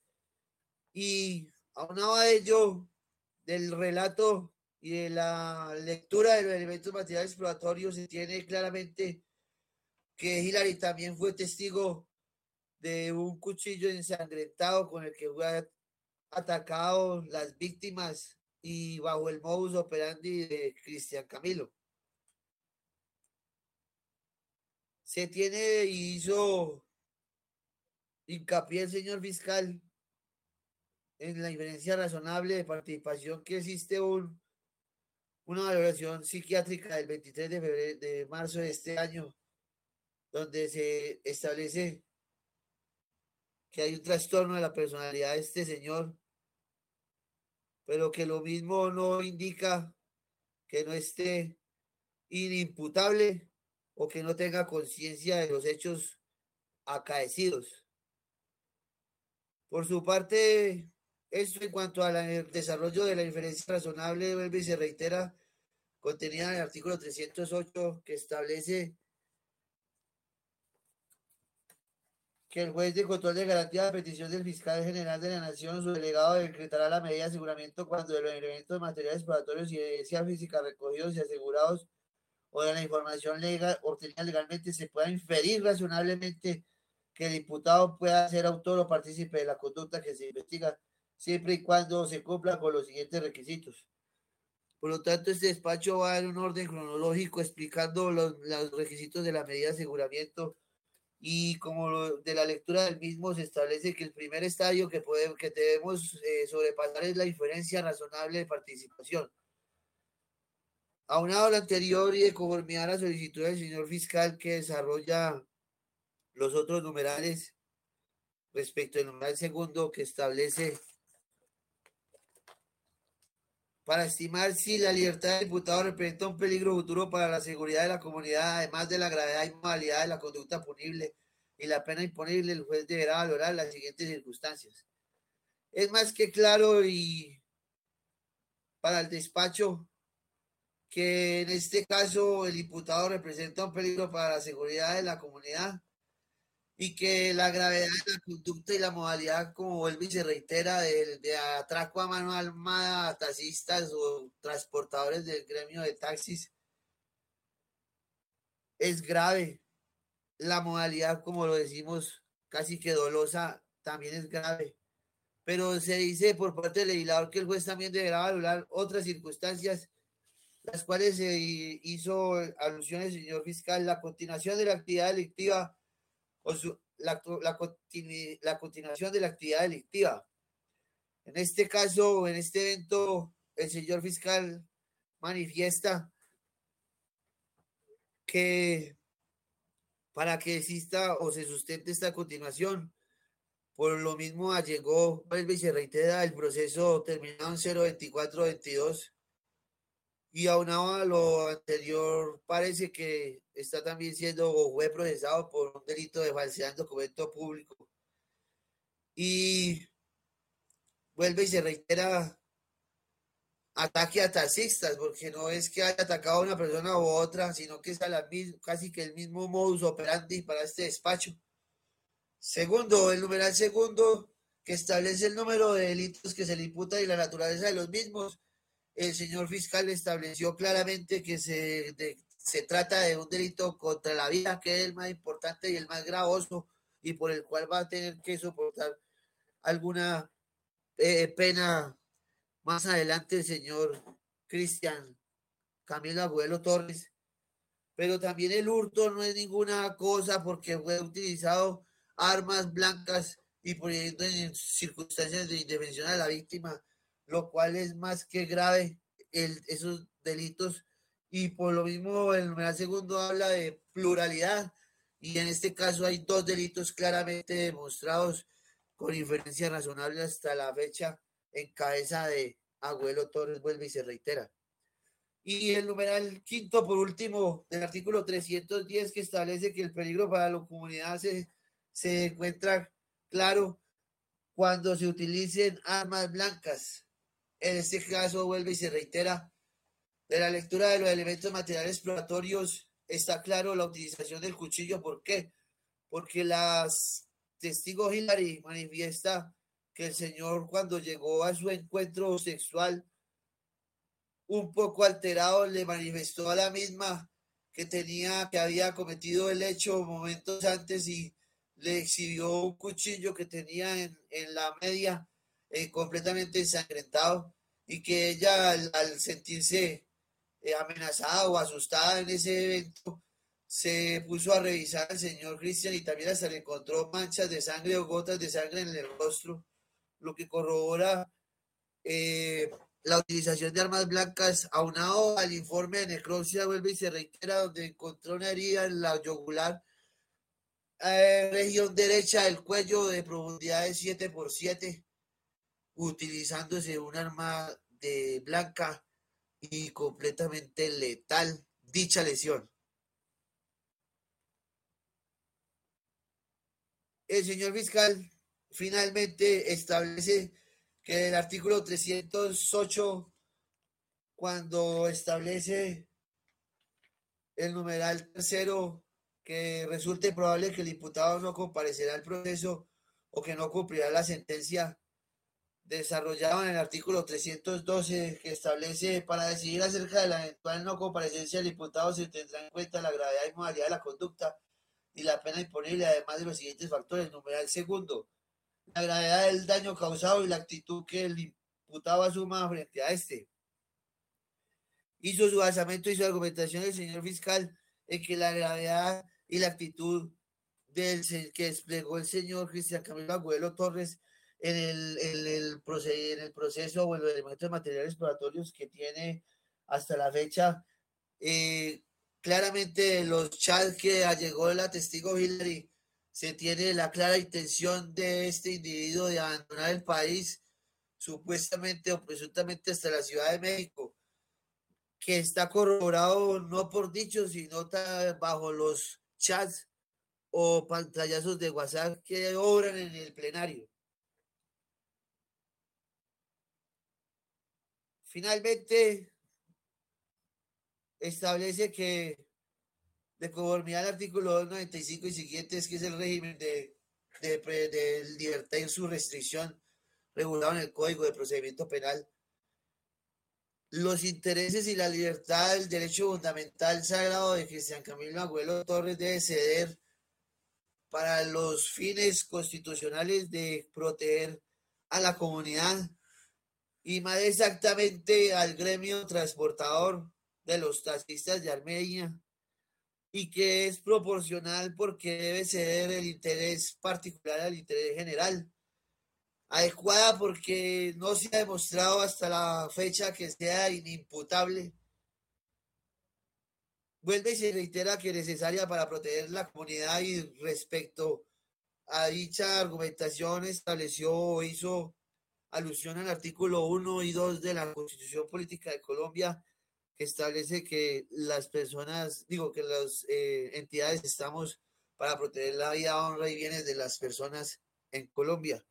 Y aunado a ello, del relato y de la lectura de los elementos materiales probatorios, se tiene claramente que Hillary también fue testigo de un cuchillo ensangrentado con el que fue atacado las víctimas y bajo el modus operandi de Cristian Camilo. Se tiene y hizo hincapié el señor fiscal en la inferencia razonable de participación que existe un, una valoración psiquiátrica del veintitrés de febrero, de marzo de este año, donde se establece que hay un trastorno de la personalidad de este señor, pero que lo mismo no indica que no esté inimputable o que no tenga conciencia de los hechos acaecidos. Por su parte, esto en cuanto al desarrollo de la inferencia razonable, vuelve y se reitera, contenida en el artículo trescientos ocho, que establece que el juez de control de garantía de petición del fiscal general de la Nación o su delegado decretará la medida de aseguramiento cuando de los elementos materiales probatorios y evidencia física recogidos y asegurados o de la información legal obtenida legalmente se pueda inferir razonablemente que el imputado pueda ser autor o partícipe de la conducta que se investiga, siempre y cuando se cumpla con los siguientes requisitos. Por lo tanto, este despacho va en un orden cronológico explicando los, los requisitos de la medida de aseguramiento, y como lo, de la lectura del mismo se establece que el primer estadio que, podemos, que debemos eh, sobrepasar es la inferencia razonable de participación. Aunado a lo anterior y de conformidad a la solicitud del señor fiscal que desarrolla los otros numerales respecto al numeral segundo que establece para estimar si la libertad del imputado representa un peligro futuro para la seguridad de la comunidad, además de la gravedad y modalidad de la conducta punible y la pena imponible, el juez deberá valorar las siguientes circunstancias. Es más que claro y para el despacho que en este caso el imputado representa un peligro para la seguridad de la comunidad y que la gravedad de la conducta y la modalidad, como vuelve y se reitera, de, de atraco a mano armada a taxistas o transportadores del gremio de taxis, es grave. La modalidad, como lo decimos, casi que dolosa, también es grave. Pero se dice por parte del legislador que el juez también deberá valorar otras circunstancias, las cuales se hizo alusión el señor fiscal, la continuación de la actividad delictiva o su, la, la, continu, la continuación de la actividad delictiva. En este caso, en este evento, el señor fiscal manifiesta que para que exista o se sustente esta continuación, por lo mismo allegó, vuelve y se reitera el proceso terminado en cero veinticuatro veintidós. Y aunado a lo anterior, parece que está también siendo o fue procesado por un delito de falsedad en documento público. Y vuelve y se reitera ataque a taxistas, porque no es que haya atacado a una persona u otra, sino que es a la misma, casi que el mismo modus operandi para este despacho. Segundo, el numeral segundo, que establece el número de delitos que se le imputa y la naturaleza de los mismos. El señor fiscal estableció claramente que se, de, se trata de un delito contra la vida, que es el más importante y el más gravoso, y por el cual va a tener que soportar alguna eh, pena más adelante el señor Cristian Camilo Agüelo Torres. Pero también el hurto no es ninguna cosa porque fue utilizado armas blancas y poniendo en circunstancias de indefensión a la víctima, lo cual es más que grave el, esos delitos, y por lo mismo el numeral segundo habla de pluralidad, y en este caso hay dos delitos claramente demostrados con inferencia razonable hasta la fecha en cabeza de Agüelo Torres vuelve y se reitera. Y el numeral quinto, por último, del artículo trescientos diez, que establece que el peligro para la comunidad se, se encuentra claro cuando se utilicen armas blancas. En este caso vuelve y se reitera, de la lectura de los elementos materiales probatorios está claro la utilización del cuchillo. ¿Por qué? Porque las testigos Hillary manifiesta que el señor, cuando llegó a su encuentro sexual un poco alterado, le manifestó a la misma que tenía, que había cometido el hecho momentos antes, y le exhibió un cuchillo que tenía en, en la media, eh, completamente ensangrentado, y que ella al, al sentirse eh, amenazada o asustada en ese evento, se puso a revisar al señor Cristian y también hasta le encontró manchas de sangre o gotas de sangre en el rostro, lo que corrobora eh, la utilización de armas blancas, aunado al informe de necropsia, vuelve y se reitera, donde encontró una herida en la yugular, eh, región derecha del cuello, de profundidad de siete por siete, utilizándose un arma de blanca y completamente letal dicha lesión. El señor fiscal finalmente establece que el artículo trescientos ocho, cuando establece el numeral tercero, que resulte probable que el imputado no comparecerá al proceso o que no cumplirá la sentencia, desarrollado en el artículo trescientos doce, que establece: para decidir acerca de la eventual no comparecencia del imputado se tendrá en cuenta la gravedad y modalidad de la conducta y la pena imponible, además de los siguientes factores. Numeral segundo, la gravedad del daño causado y la actitud que el imputado asuma frente a este. Hizo su basamento y su argumentación el señor fiscal en que la gravedad y la actitud del que desplegó el señor Cristian Camilo Agüelo Torres en el, en el, proced, en el proceso o en los elementos materiales probatorios que tiene hasta la fecha, eh, claramente los chats que allegó la testigo Hillary, se tiene la clara intención de este individuo de abandonar el país, supuestamente o presuntamente hasta la Ciudad de México, que está corroborado no por dichos, sino bajo los chats o pantallazos de WhatsApp que obran en el plenario. Finalmente, establece que, de conformidad al artículo doscientos noventa y cinco y siguientes, que es el régimen de, de, de libertad y su restricción regulado en el Código de Procedimiento Penal, los intereses y la libertad del derecho fundamental sagrado de Cristian Camilo Agüelo Torres debe ceder para los fines constitucionales de proteger a la comunidad y más exactamente al gremio transportador de los taxistas de Armenia, y que es proporcional porque debe ceder el interés particular al interés general. Adecuada porque no se ha demostrado hasta la fecha que sea inimputable. Vuelve y se reitera que es necesaria para proteger la comunidad, y respecto a dicha argumentación estableció o hizo alusión al artículo uno y dos de la Constitución Política de Colombia, que establece que las personas, digo que las eh, entidades estamos para proteger la vida, honra y bienes de las personas en Colombia.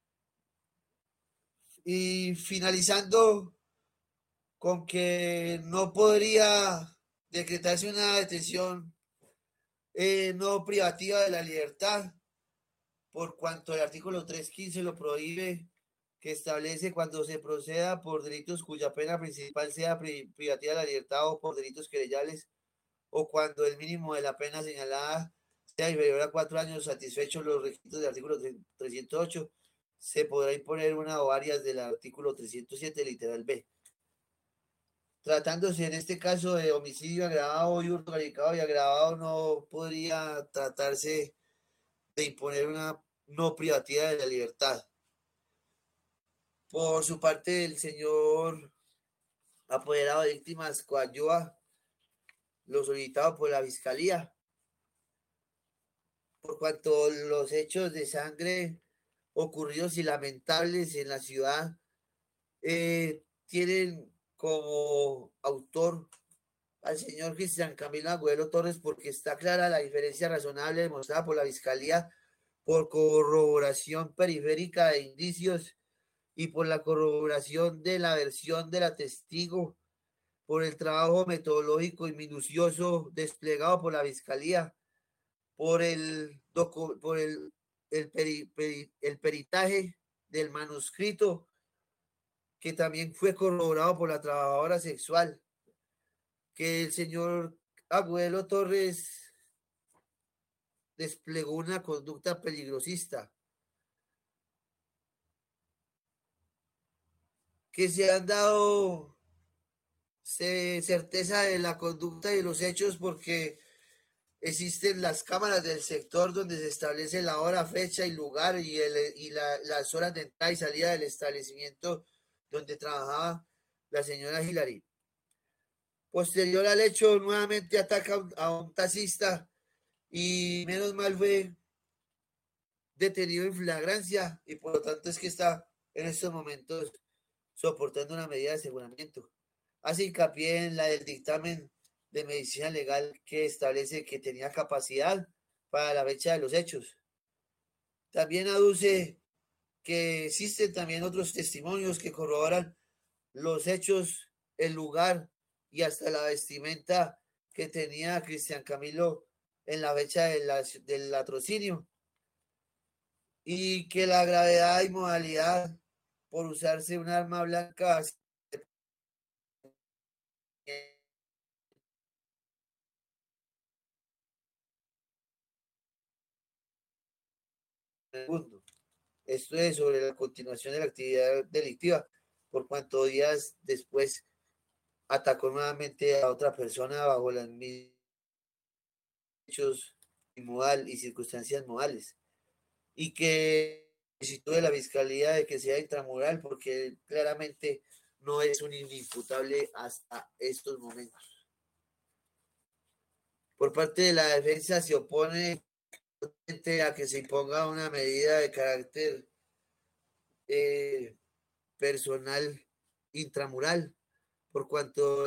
Y finalizando con que no podría decretarse una detención eh, no privativa de la libertad, por cuanto el artículo trescientos quince lo prohíbe, que establece cuando se proceda por delitos cuya pena principal sea privativa de la libertad o por delitos querellables, o cuando el mínimo de la pena señalada sea inferior a cuatro años, satisfechos los requisitos del artículo trescientos ocho, se podrá imponer una o varias del artículo trescientos siete, literal B. Tratándose en este caso de homicidio agravado y hurto calificado y agravado, no podría tratarse de imponer una no privativa de la libertad. Por su parte, el señor apoderado de víctimas coadyuva lo solicitado por la Fiscalía, por cuanto los hechos de sangre ocurridos y lamentables en la ciudad eh, tienen como autor al señor Cristian Camilo Agüero Torres, porque está clara la diferencia razonable demostrada por la Fiscalía por corroboración periférica de indicios y por la corroboración de la versión de la testigo, por el trabajo metodológico y minucioso desplegado por la Fiscalía, por el, docu, por el, el, peri, peri, el peritaje del manuscrito, que también fue corroborado por la trabajadora sexual, que el señor Agüero Torres desplegó una conducta peligrosista, que se han dado certeza de la conducta y los hechos porque existen las cámaras del sector donde se establece la hora, fecha y lugar y, el, y la, las horas de entrada y salida del establecimiento donde trabajaba la señora Hilary. Posterior al hecho, nuevamente ataca a un, a un taxista y menos mal fue detenido en flagrancia y por lo tanto es que está en estos momentos soportando una medida de aseguramiento. Hace hincapié en la del dictamen de medicina legal que establece que tenía capacidad para la fecha de los hechos. También aduce que existen también otros testimonios que corroboran los hechos, el lugar y hasta la vestimenta que tenía Cristian Camilo en la fecha de la, del latrocinio, y que la gravedad y modalidad por usarse un arma blanca segundo. Esto es sobre la continuación de la actividad delictiva, por cuanto días después atacó nuevamente a otra persona bajo los mismos hechos y, modal, y circunstancias modales, y que solicitó de la Fiscalía de que sea intramural porque claramente no es un inimputable hasta estos momentos. Por parte de la defensa se opone a que se imponga una medida de carácter eh, personal intramural, por cuanto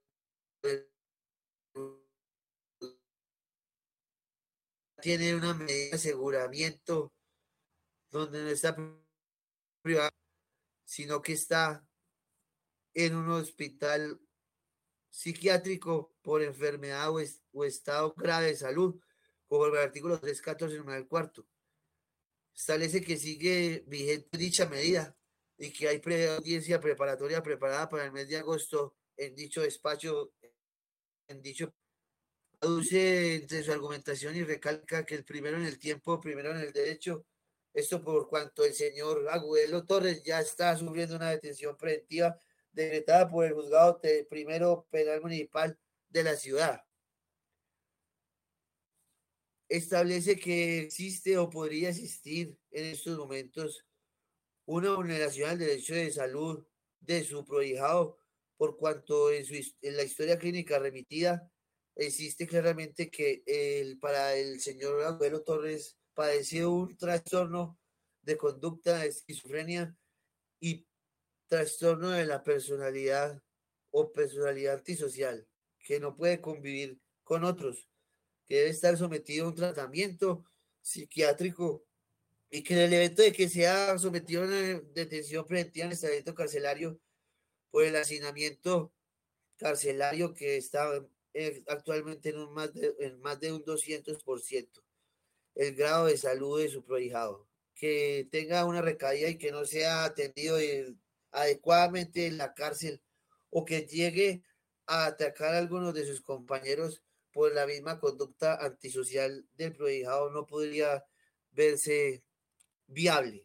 tiene una medida de aseguramiento donde no está privado, sino que está en un hospital psiquiátrico por enfermedad o, es, o estado grave de salud, como el artículo trescientos catorce, numeral cuarto. Establece que sigue vigente dicha medida y que hay pre audiencia preparatoria preparada para el mes de agosto en dicho despacho, en dicho. Aduce entre su argumentación y recalca que el primero en el tiempo, primero en el derecho. Esto por cuanto el señor Agüero Torres ya está sufriendo una detención preventiva decretada por el juzgado de primero penal municipal de la ciudad. Establece que existe o podría existir en estos momentos una vulneración al derecho de salud de su prohijado, por cuanto en, su, en la historia clínica remitida existe claramente que el, para el señor Agüero Torres padeció un trastorno de conducta de esquizofrenia y trastorno de la personalidad o personalidad antisocial, que no puede convivir con otros, que debe estar sometido a un tratamiento psiquiátrico y que en el evento de que sea sometido a una detención preventiva en el establecimiento carcelario por el hacinamiento carcelario que está eh, actualmente en, un más de, en más de un doscientos por ciento el grado de salud de su prohijado, que tenga una recaída y que no sea atendido eh, adecuadamente en la cárcel, o que llegue a atacar a algunos de sus compañeros por la misma conducta antisocial del prohijado, no podría verse viable.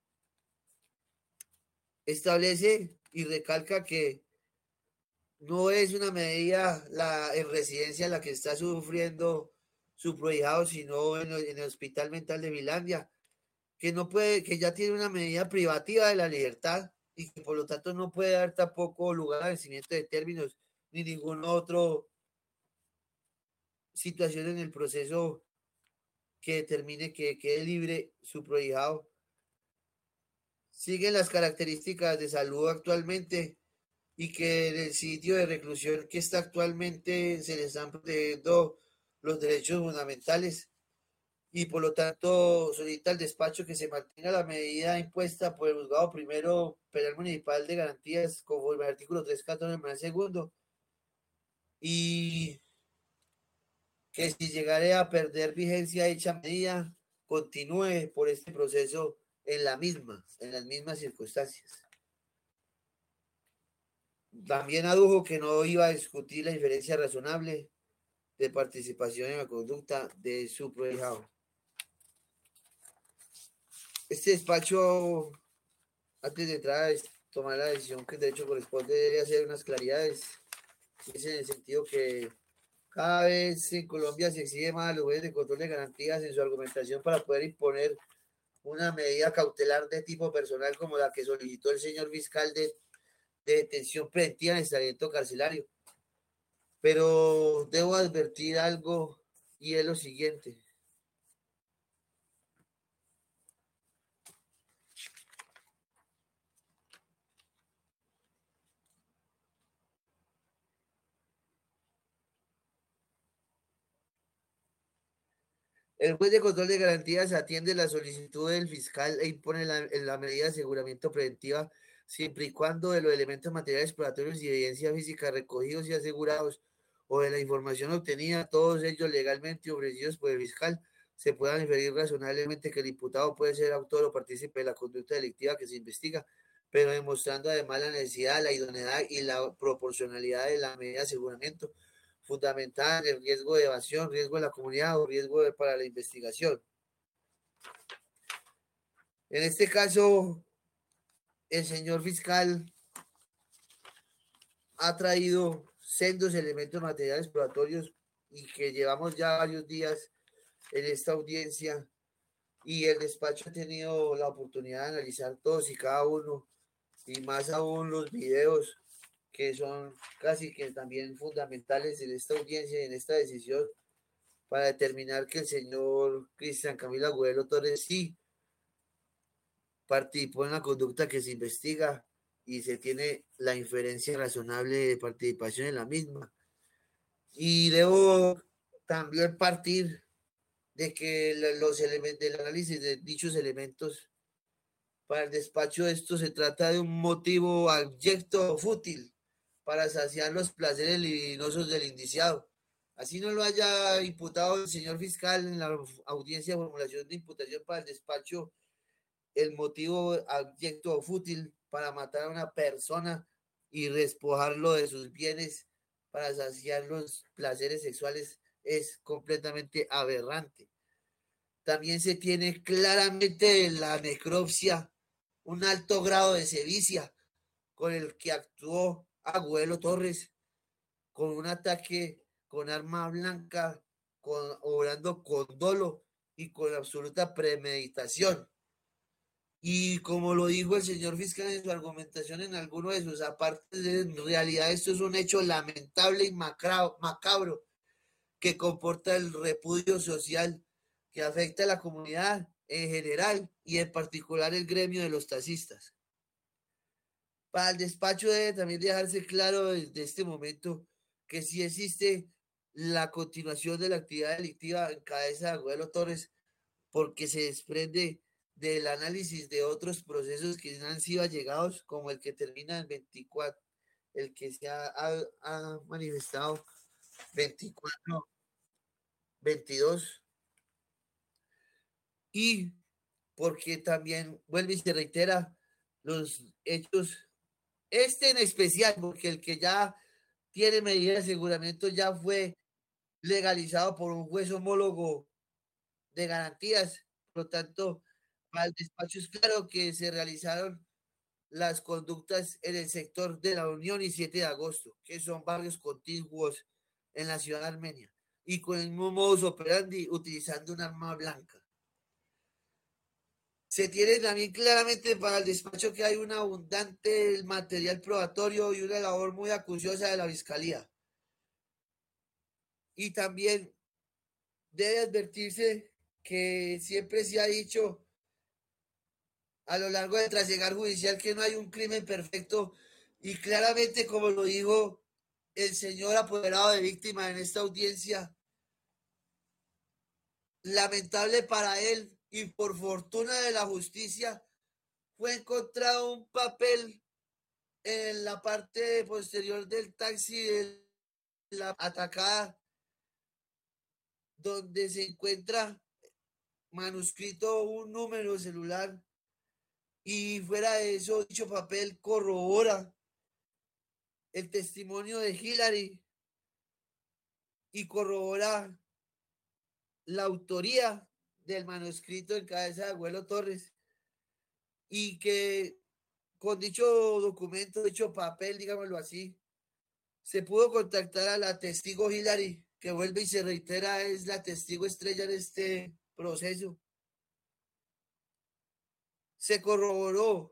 Establece y recalca que no es una medida la, en residencia la que está sufriendo su prohijado, sino en el, en el Hospital Mental de Vilandia, que no puede, que ya tiene una medida privativa de la libertad y que por lo tanto no puede dar tampoco lugar a vencimiento de términos ni ningún otro situación en el proceso que determine que quede libre su prohijado. Siguen las características de salud actualmente y que en el sitio de reclusión que está actualmente se les están protegiendo los derechos fundamentales y por lo tanto solicita al despacho que se mantenga la medida impuesta por el juzgado primero penal municipal de garantías conforme al artículo trescientos catorce numeral segundo y que si llegare a perder vigencia dicha medida continúe por este proceso en la misma, en las mismas circunstancias. También adujo que no iba a discutir la diferencia razonable de participación en la conducta de su prohijado. Este despacho, antes de entrar a tomar la decisión que de hecho corresponde, debe hacer unas claridades. Es en el sentido que cada vez en Colombia se exige más a los jueces de control de garantías en su argumentación para poder imponer una medida cautelar de tipo personal como la que solicitó el señor fiscal de, de detención preventiva en establecimiento carcelario. Pero debo advertir algo y es lo siguiente. El juez de control de garantías atiende la solicitud del fiscal e impone la, la medida de aseguramiento preventiva siempre y cuando de los elementos materiales exploratorios y evidencia física recogidos y asegurados o de la información obtenida, todos ellos legalmente ofrecidos por el fiscal, se puedan inferir razonablemente que el imputado puede ser autor o partícipe de la conducta delictiva que se investiga, pero demostrando además la necesidad, la idoneidad y la proporcionalidad de la medida de aseguramiento fundamental, el riesgo de evasión, riesgo de la comunidad o riesgo de, para la investigación. En este caso, el señor fiscal ha traído sendos elementos materiales probatorios y que llevamos ya varios días en esta audiencia y el despacho ha tenido la oportunidad de analizar todos y cada uno y más aún los videos que son casi que también fundamentales en esta audiencia y en esta decisión para determinar que el señor Cristian Camilo Agudelo Torres sí participó en la conducta que se investiga y se tiene la inferencia razonable de participación en la misma. Y debo también partir de que los elementos del análisis de dichos elementos para el despacho de esto se trata de un motivo abyecto o fútil para saciar los placeres libidinosos del indiciado. Así no lo haya imputado el señor fiscal en la audiencia de formulación de imputación para el despacho, el motivo abyecto o fútil para matar a una persona y despojarlo de sus bienes para saciar los placeres sexuales es completamente aberrante. También se tiene claramente en la necropsia un alto grado de sevicia con el que actuó Agudelo Torres, con un ataque con arma blanca, con, obrando con dolo y con absoluta premeditación. Y como lo dijo el señor fiscal en su argumentación en alguno de sus apartes, en realidad esto es un hecho lamentable y macabro, macabro que comporta el repudio social que afecta a la comunidad en general y en particular el gremio de los taxistas. Para el despacho debe también dejarse claro desde este momento que si existe la continuación de la actividad delictiva en cabeza de Agudelo Torres, porque se desprende del análisis de otros procesos que han sido allegados, como el que termina en veinticuatro, el que se ha, ha, ha manifestado veinticuatro, veintidós, y porque también vuelve y se reitera los hechos, este en especial, porque el que ya tiene medida de aseguramiento ya fue legalizado por un juez homólogo de garantías, por lo tanto, para el despacho es claro que se realizaron las conductas en el sector de la Unión y siete de agosto, que son barrios contiguos en la ciudad de Armenia, y con el mismo modus operandi utilizando un arma blanca. Se tiene también claramente para el despacho que hay un abundante material probatorio y una labor muy acuciosa de la Fiscalía. Y también debe advertirse que siempre se ha dicho a lo largo del trasegar judicial que no hay un crimen perfecto y claramente, como lo dijo el señor apoderado de víctima en esta audiencia, lamentable para él y por fortuna de la justicia, fue encontrado un papel en la parte posterior del taxi de la atacada, donde se encuentra manuscrito un número celular, y fuera de eso, dicho papel corrobora el testimonio de Hillary y corrobora la autoría del manuscrito en cabeza de Abuelo Torres, y que con dicho documento, dicho papel, digámoslo así, se pudo contactar a la testigo Hillary, que vuelve y se reitera, es la testigo estrella en este proceso. Se corroboró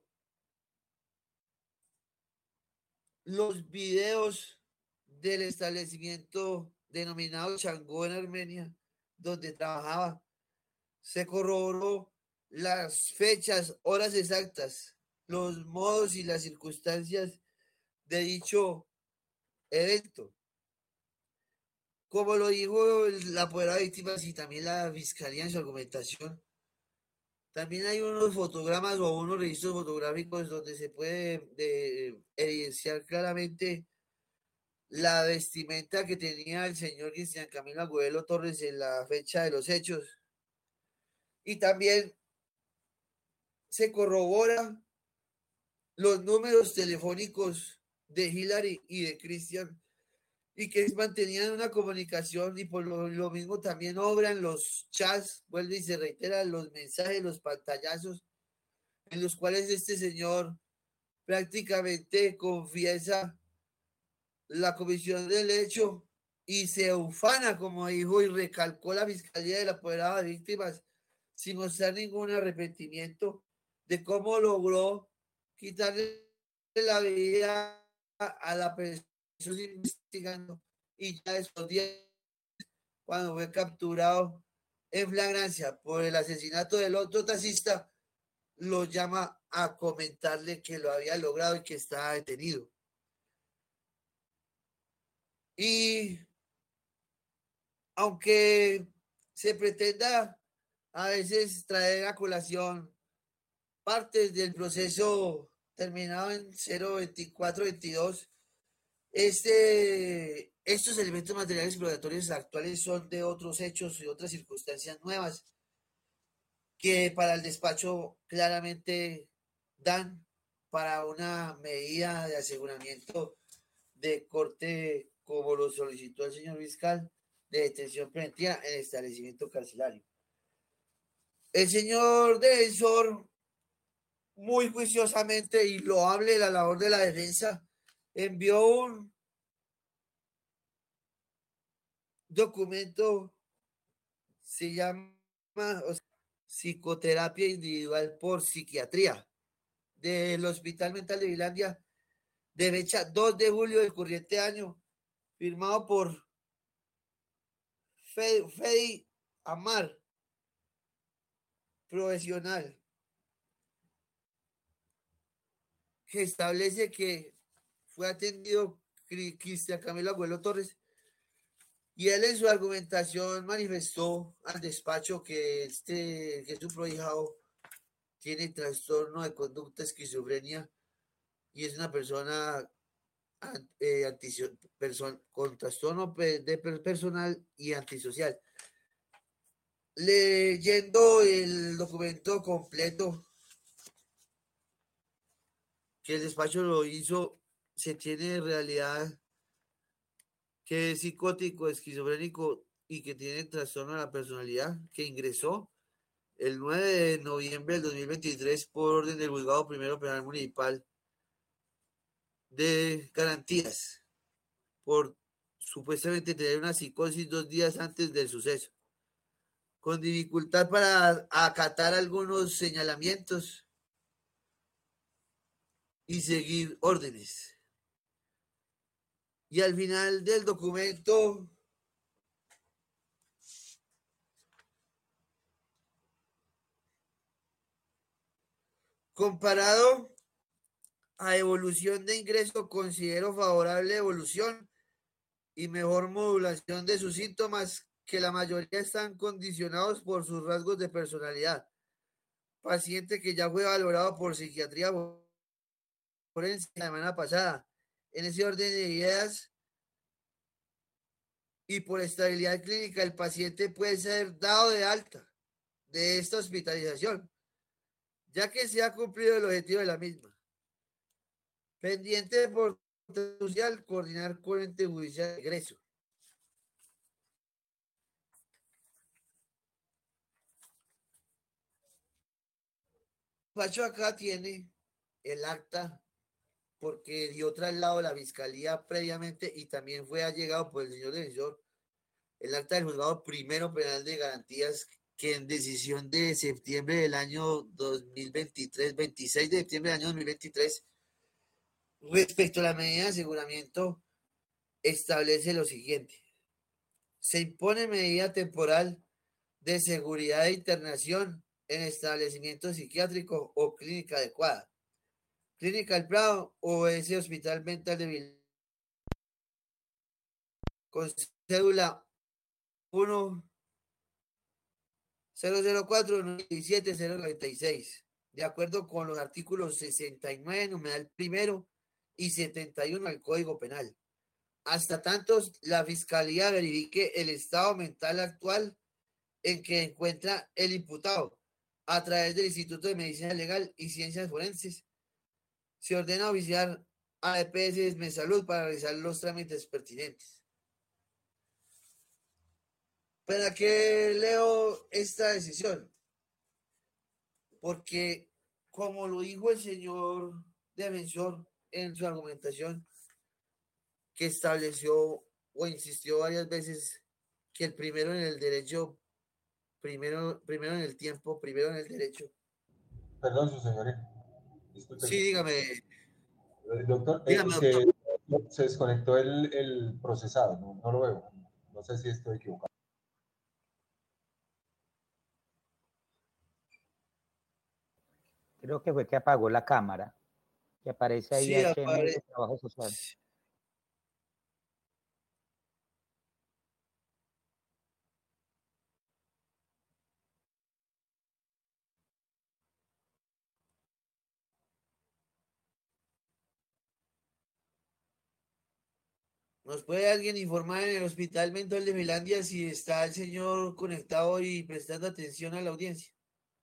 los videos del establecimiento denominado Changó en Armenia, donde trabajaba. Se corroboró las fechas, horas exactas, los modos y las circunstancias de dicho evento. Como lo dijo la apoderada de víctimas y también la fiscalía en su argumentación, también hay unos fotogramas o unos registros fotográficos donde se puede de, evidenciar claramente la vestimenta que tenía el señor Cristian Camilo Agudelo Torres en la fecha de los hechos. Y también se corrobora los números telefónicos de Hillary y de Cristian, y que mantenían una comunicación, y por lo, lo mismo también obran los chats, vuelve y se reiteran los mensajes, los pantallazos, en los cuales este señor prácticamente confiesa la comisión del hecho y se ufana, como dijo y recalcó la Fiscalía del apoderado de víctimas, sin mostrar ningún arrepentimiento de cómo logró quitarle la vida a la persona investigando, y ya estos días, cuando fue capturado en flagrancia por el asesinato del otro taxista, lo llama a comentarle que lo había logrado y que estaba detenido. Y aunque se pretenda a veces traer a colación partes del proceso terminado en cero veinticuatro veintidós, este, estos elementos materiales probatorios actuales son de otros hechos y otras circunstancias nuevas que para el despacho claramente dan para una medida de aseguramiento de corte, como lo solicitó el señor fiscal, de detención preventiva en el establecimiento carcelario. El señor defensor, muy juiciosamente y loable la labor de la defensa, envió un documento, se llama o sea, psicoterapia individual por psiquiatría, del Hospital Mental de Vilandia, de fecha dos de julio del corriente año, firmado por Fedi, Fedi Amar, profesional, que establece que fue atendido Cristian Camilo Agudelo Torres, y él en su argumentación manifestó al despacho que este, que su prohijado tiene trastorno de conducta, esquizofrenia, y es una persona eh, antiso, person, con trastorno de personal y antisocial. Leyendo el documento completo que el despacho lo hizo, se tiene en realidad que es psicótico, esquizofrénico y que tiene trastorno de la personalidad, que ingresó el nueve de noviembre del dos mil veintitrés por orden del juzgado primero penal municipal de Garantías, por supuestamente tener una psicosis dos días antes del suceso. con dificultad para acatar algunos señalamientos y seguir órdenes. Y al final del documento comparado a evolución de ingreso, considero favorable evolución y mejor modulación de sus síntomas, que la mayoría están condicionados por sus rasgos de personalidad. Paciente que ya fue valorado por psiquiatría forense la semana pasada. En ese orden de ideas y por estabilidad clínica, el paciente puede ser dado de alta de esta hospitalización, ya que se ha cumplido el objetivo de la misma. Pendiente por social, coordinar con el ente judicial de egreso. Pacho acá tiene el acta porque dio traslado a la fiscalía previamente y también fue allegado por el señor defensor el acta del juzgado primero penal de garantías que en decisión de septiembre del año dos mil veintitrés, veintiséis de septiembre del año dos mil veintitrés, respecto a la medida de aseguramiento, establece lo siguiente. Se impone medida temporal de seguridad de internación en establecimiento psiquiátrico o clínica adecuada. Clínica El Prado o ese hospital mental de Vil con cédula uno cero cero cuatro nueve siete cero noventa y seis, de acuerdo con los artículos sesenta y nueve, numeral primero, y setenta y uno del Código Penal. Hasta tanto la Fiscalía verifique el estado mental actual en que encuentra el imputado a través del Instituto de Medicina Legal y Ciencias Forenses, se ordena oficiar a E P S Medsalud para realizar los trámites pertinentes. ¿Para qué leo esta decisión? Porque, como lo dijo el señor defensor en su argumentación, que estableció o insistió varias veces que el primero en el derecho, primero, primero en el tiempo, primero en el derecho. Perdón, su señoría. Disculpe. Sí, dígame. Eh, Doctor, eh, Dígame, se, doctor. se desconectó el, el procesado, no, no lo veo. No sé si estoy equivocado. Creo que fue que apagó la cámara, que aparece ahí Sí, H M S apare- Trabajo Social. ¿Nos puede alguien informar en el Hospital Mental de Finlandia si está el señor conectado y prestando atención a la audiencia?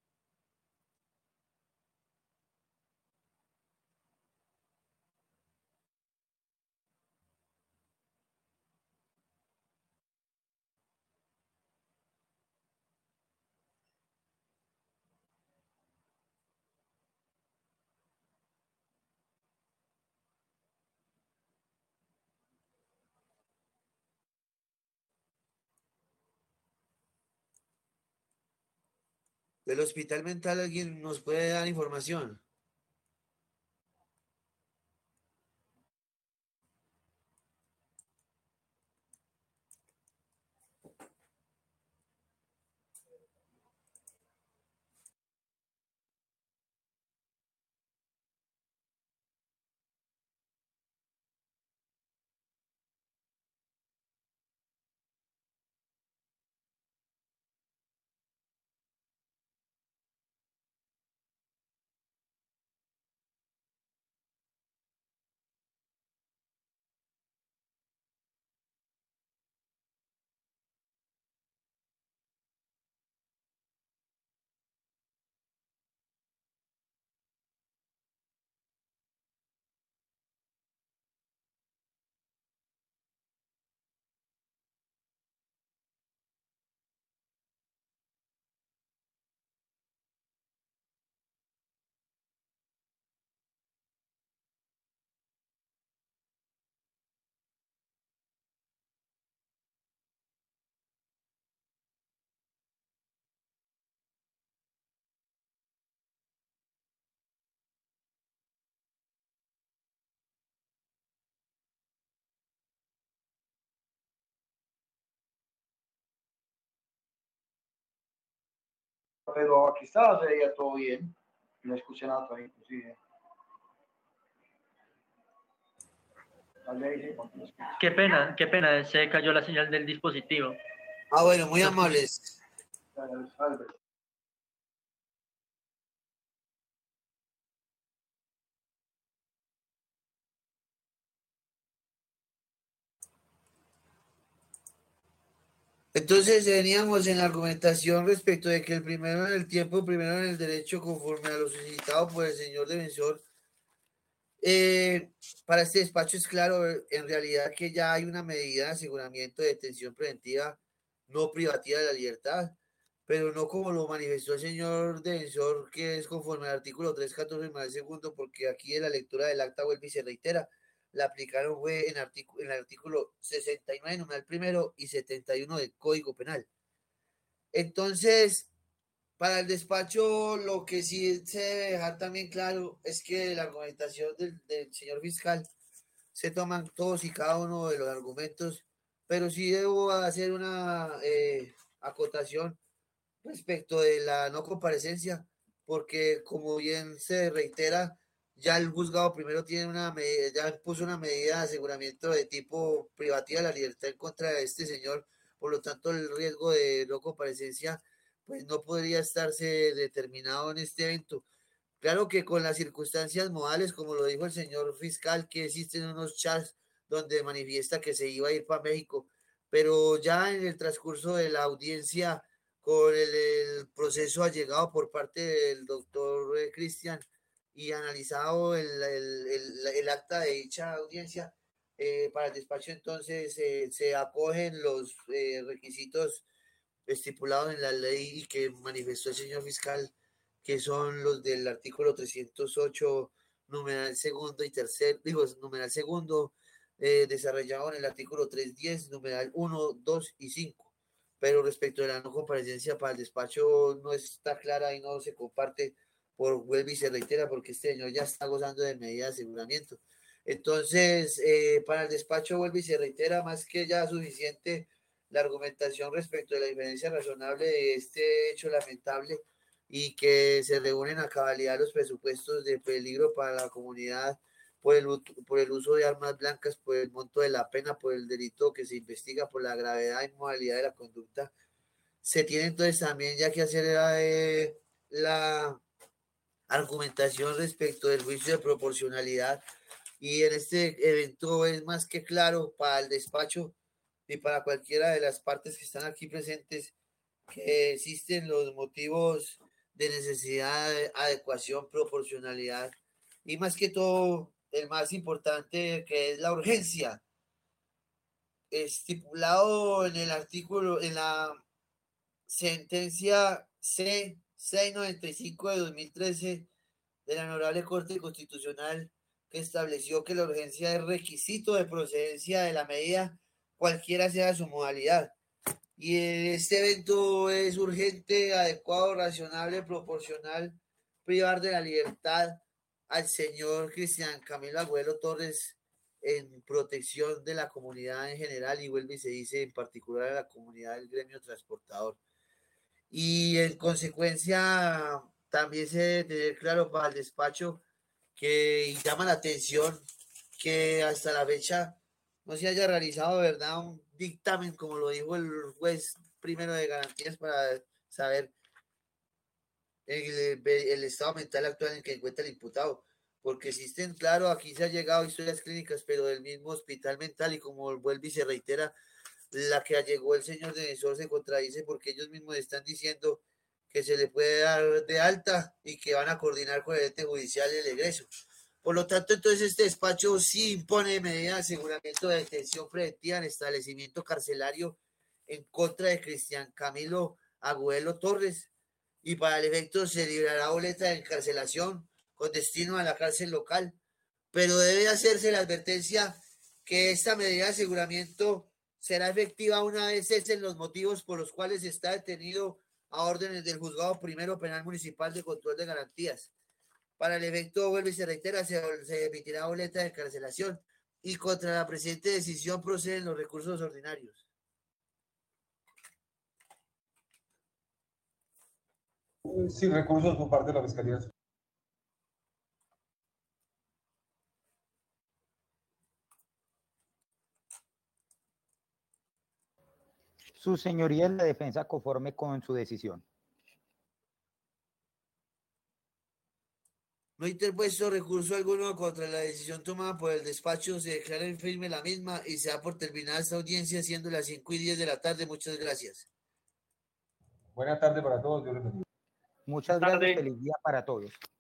Del Hospital Mental, ¿alguien nos puede dar información? pero aquí estaba, se veía todo bien. No escuché nada todavía, inclusive. Dale ahí, sí, porque no escuché. Qué pena, qué pena, se cayó la señal del dispositivo. Ah, bueno, muy No, amables. Albert. Entonces veníamos en la argumentación respecto de que el primero en el tiempo, primero en el derecho, conforme a lo solicitado por el señor defensor. Eh, para este despacho es claro, en realidad, que ya hay una medida de aseguramiento de detención preventiva no privativa de la libertad, pero no como lo manifestó el señor defensor, que es conforme al artículo trescientos catorce más segundo, porque aquí en la lectura del acta vuelve y se reitera. La aplicaron fue en, artículo, en el artículo sesenta y nueve, numeral primero, y setenta y uno del Código Penal. Entonces, para el despacho, lo que sí se debe dejar también claro es que la argumentación del, del señor fiscal se toman todos y cada uno de los argumentos, pero sí debo hacer una eh, acotación respecto de la no comparecencia, porque como bien se reitera, ya el juzgado primero tiene una medida, ya puso una medida de aseguramiento de tipo privativa de la libertad en contra de este señor, por lo tanto el riesgo de no comparecencia pues no podría estarse determinado en este evento. Claro que con las circunstancias modales, como lo dijo el señor fiscal, que existen unos chats donde manifiesta que se iba a ir para México, pero ya en el transcurso de la audiencia, con el, el proceso allegado por parte del doctor eh, Cristian y analizado el, el, el, el, acta de dicha audiencia, eh, para el despacho entonces eh, se acogen los eh, requisitos estipulados en la ley y que manifestó el señor fiscal, que son los del artículo trescientos ocho, numeral segundo y tercer, digo, numeral segundo, eh, desarrollado en el artículo trescientos diez, numeral uno, dos y cinco. Pero respecto de la no comparecencia para el despacho no está clara y no se comparte, por vuelve y se reitera, porque este señor ya está gozando de medida de aseguramiento. Entonces, eh, para el despacho vuelve y se reitera más que ya suficiente la argumentación respecto de la diferencia razonable de este hecho lamentable y que se reúnen a cabalidad los presupuestos de peligro para la comunidad por el, por el uso de armas blancas, por el monto de la pena, por el delito que se investiga, por la gravedad y modalidad de la conducta. Se tiene entonces también ya que hacer eh, la argumentación respecto del juicio de proporcionalidad, y en este evento es más que claro para el despacho y para cualquiera de las partes que están aquí presentes que existen los motivos de necesidad, de adecuación, proporcionalidad y más que todo el más importante, que es la urgencia, estipulado en el artículo, en la sentencia C seiscientos noventa y cinco de dos mil trece de la Honorable Corte Constitucional, que estableció que la urgencia es requisito de procedencia de la medida, cualquiera sea su modalidad. Y este evento es urgente, adecuado, razonable, proporcional, privar de la libertad al señor Cristian Camilo Agüero Torres en protección de la comunidad en general, y vuelve y se dice en particular a la comunidad del gremio transportador. Y en consecuencia también se debe tener claro para el despacho que llama la atención que hasta la fecha no se haya realizado, ¿verdad?, un dictamen, como lo dijo el juez primero de garantías, para saber el, el estado mental actual en el que encuentra el imputado, porque existen, claro, aquí se ha llegado a historias clínicas, pero del mismo hospital mental, y como vuelve y se reitera, la que llegó el señor defensor se contradice, porque ellos mismos están diciendo que se le puede dar de alta y que van a coordinar con el ente judicial el egreso. Por lo tanto, entonces este despacho sí impone medidas de aseguramiento de detención preventiva en establecimiento carcelario en contra de Cristian Camilo Agüero Torres, y para el efecto se librará boleta de encarcelación con destino a la cárcel local, pero debe hacerse la advertencia que esta medida de aseguramiento será efectiva una vez cesen los motivos por los cuales está detenido a órdenes del Juzgado Primero Penal Municipal de Control de Garantías. Para el efecto, vuelve y se reitera, se, se emitirá boleta de encarcelación, y contra la presente decisión proceden los recursos ordinarios. Sin recursos por parte de la Fiscalía. Su señoría es la defensa conforme con su decisión. No interpuesto recurso alguno contra la decisión tomada por el despacho, se declara en firme la misma y se da por terminada esta audiencia, siendo las cinco y diez de la tarde. Muchas gracias. Buena tarde para todos. Dios les bendiga. Muchas Buenas gracias. tardes. Feliz día para todos.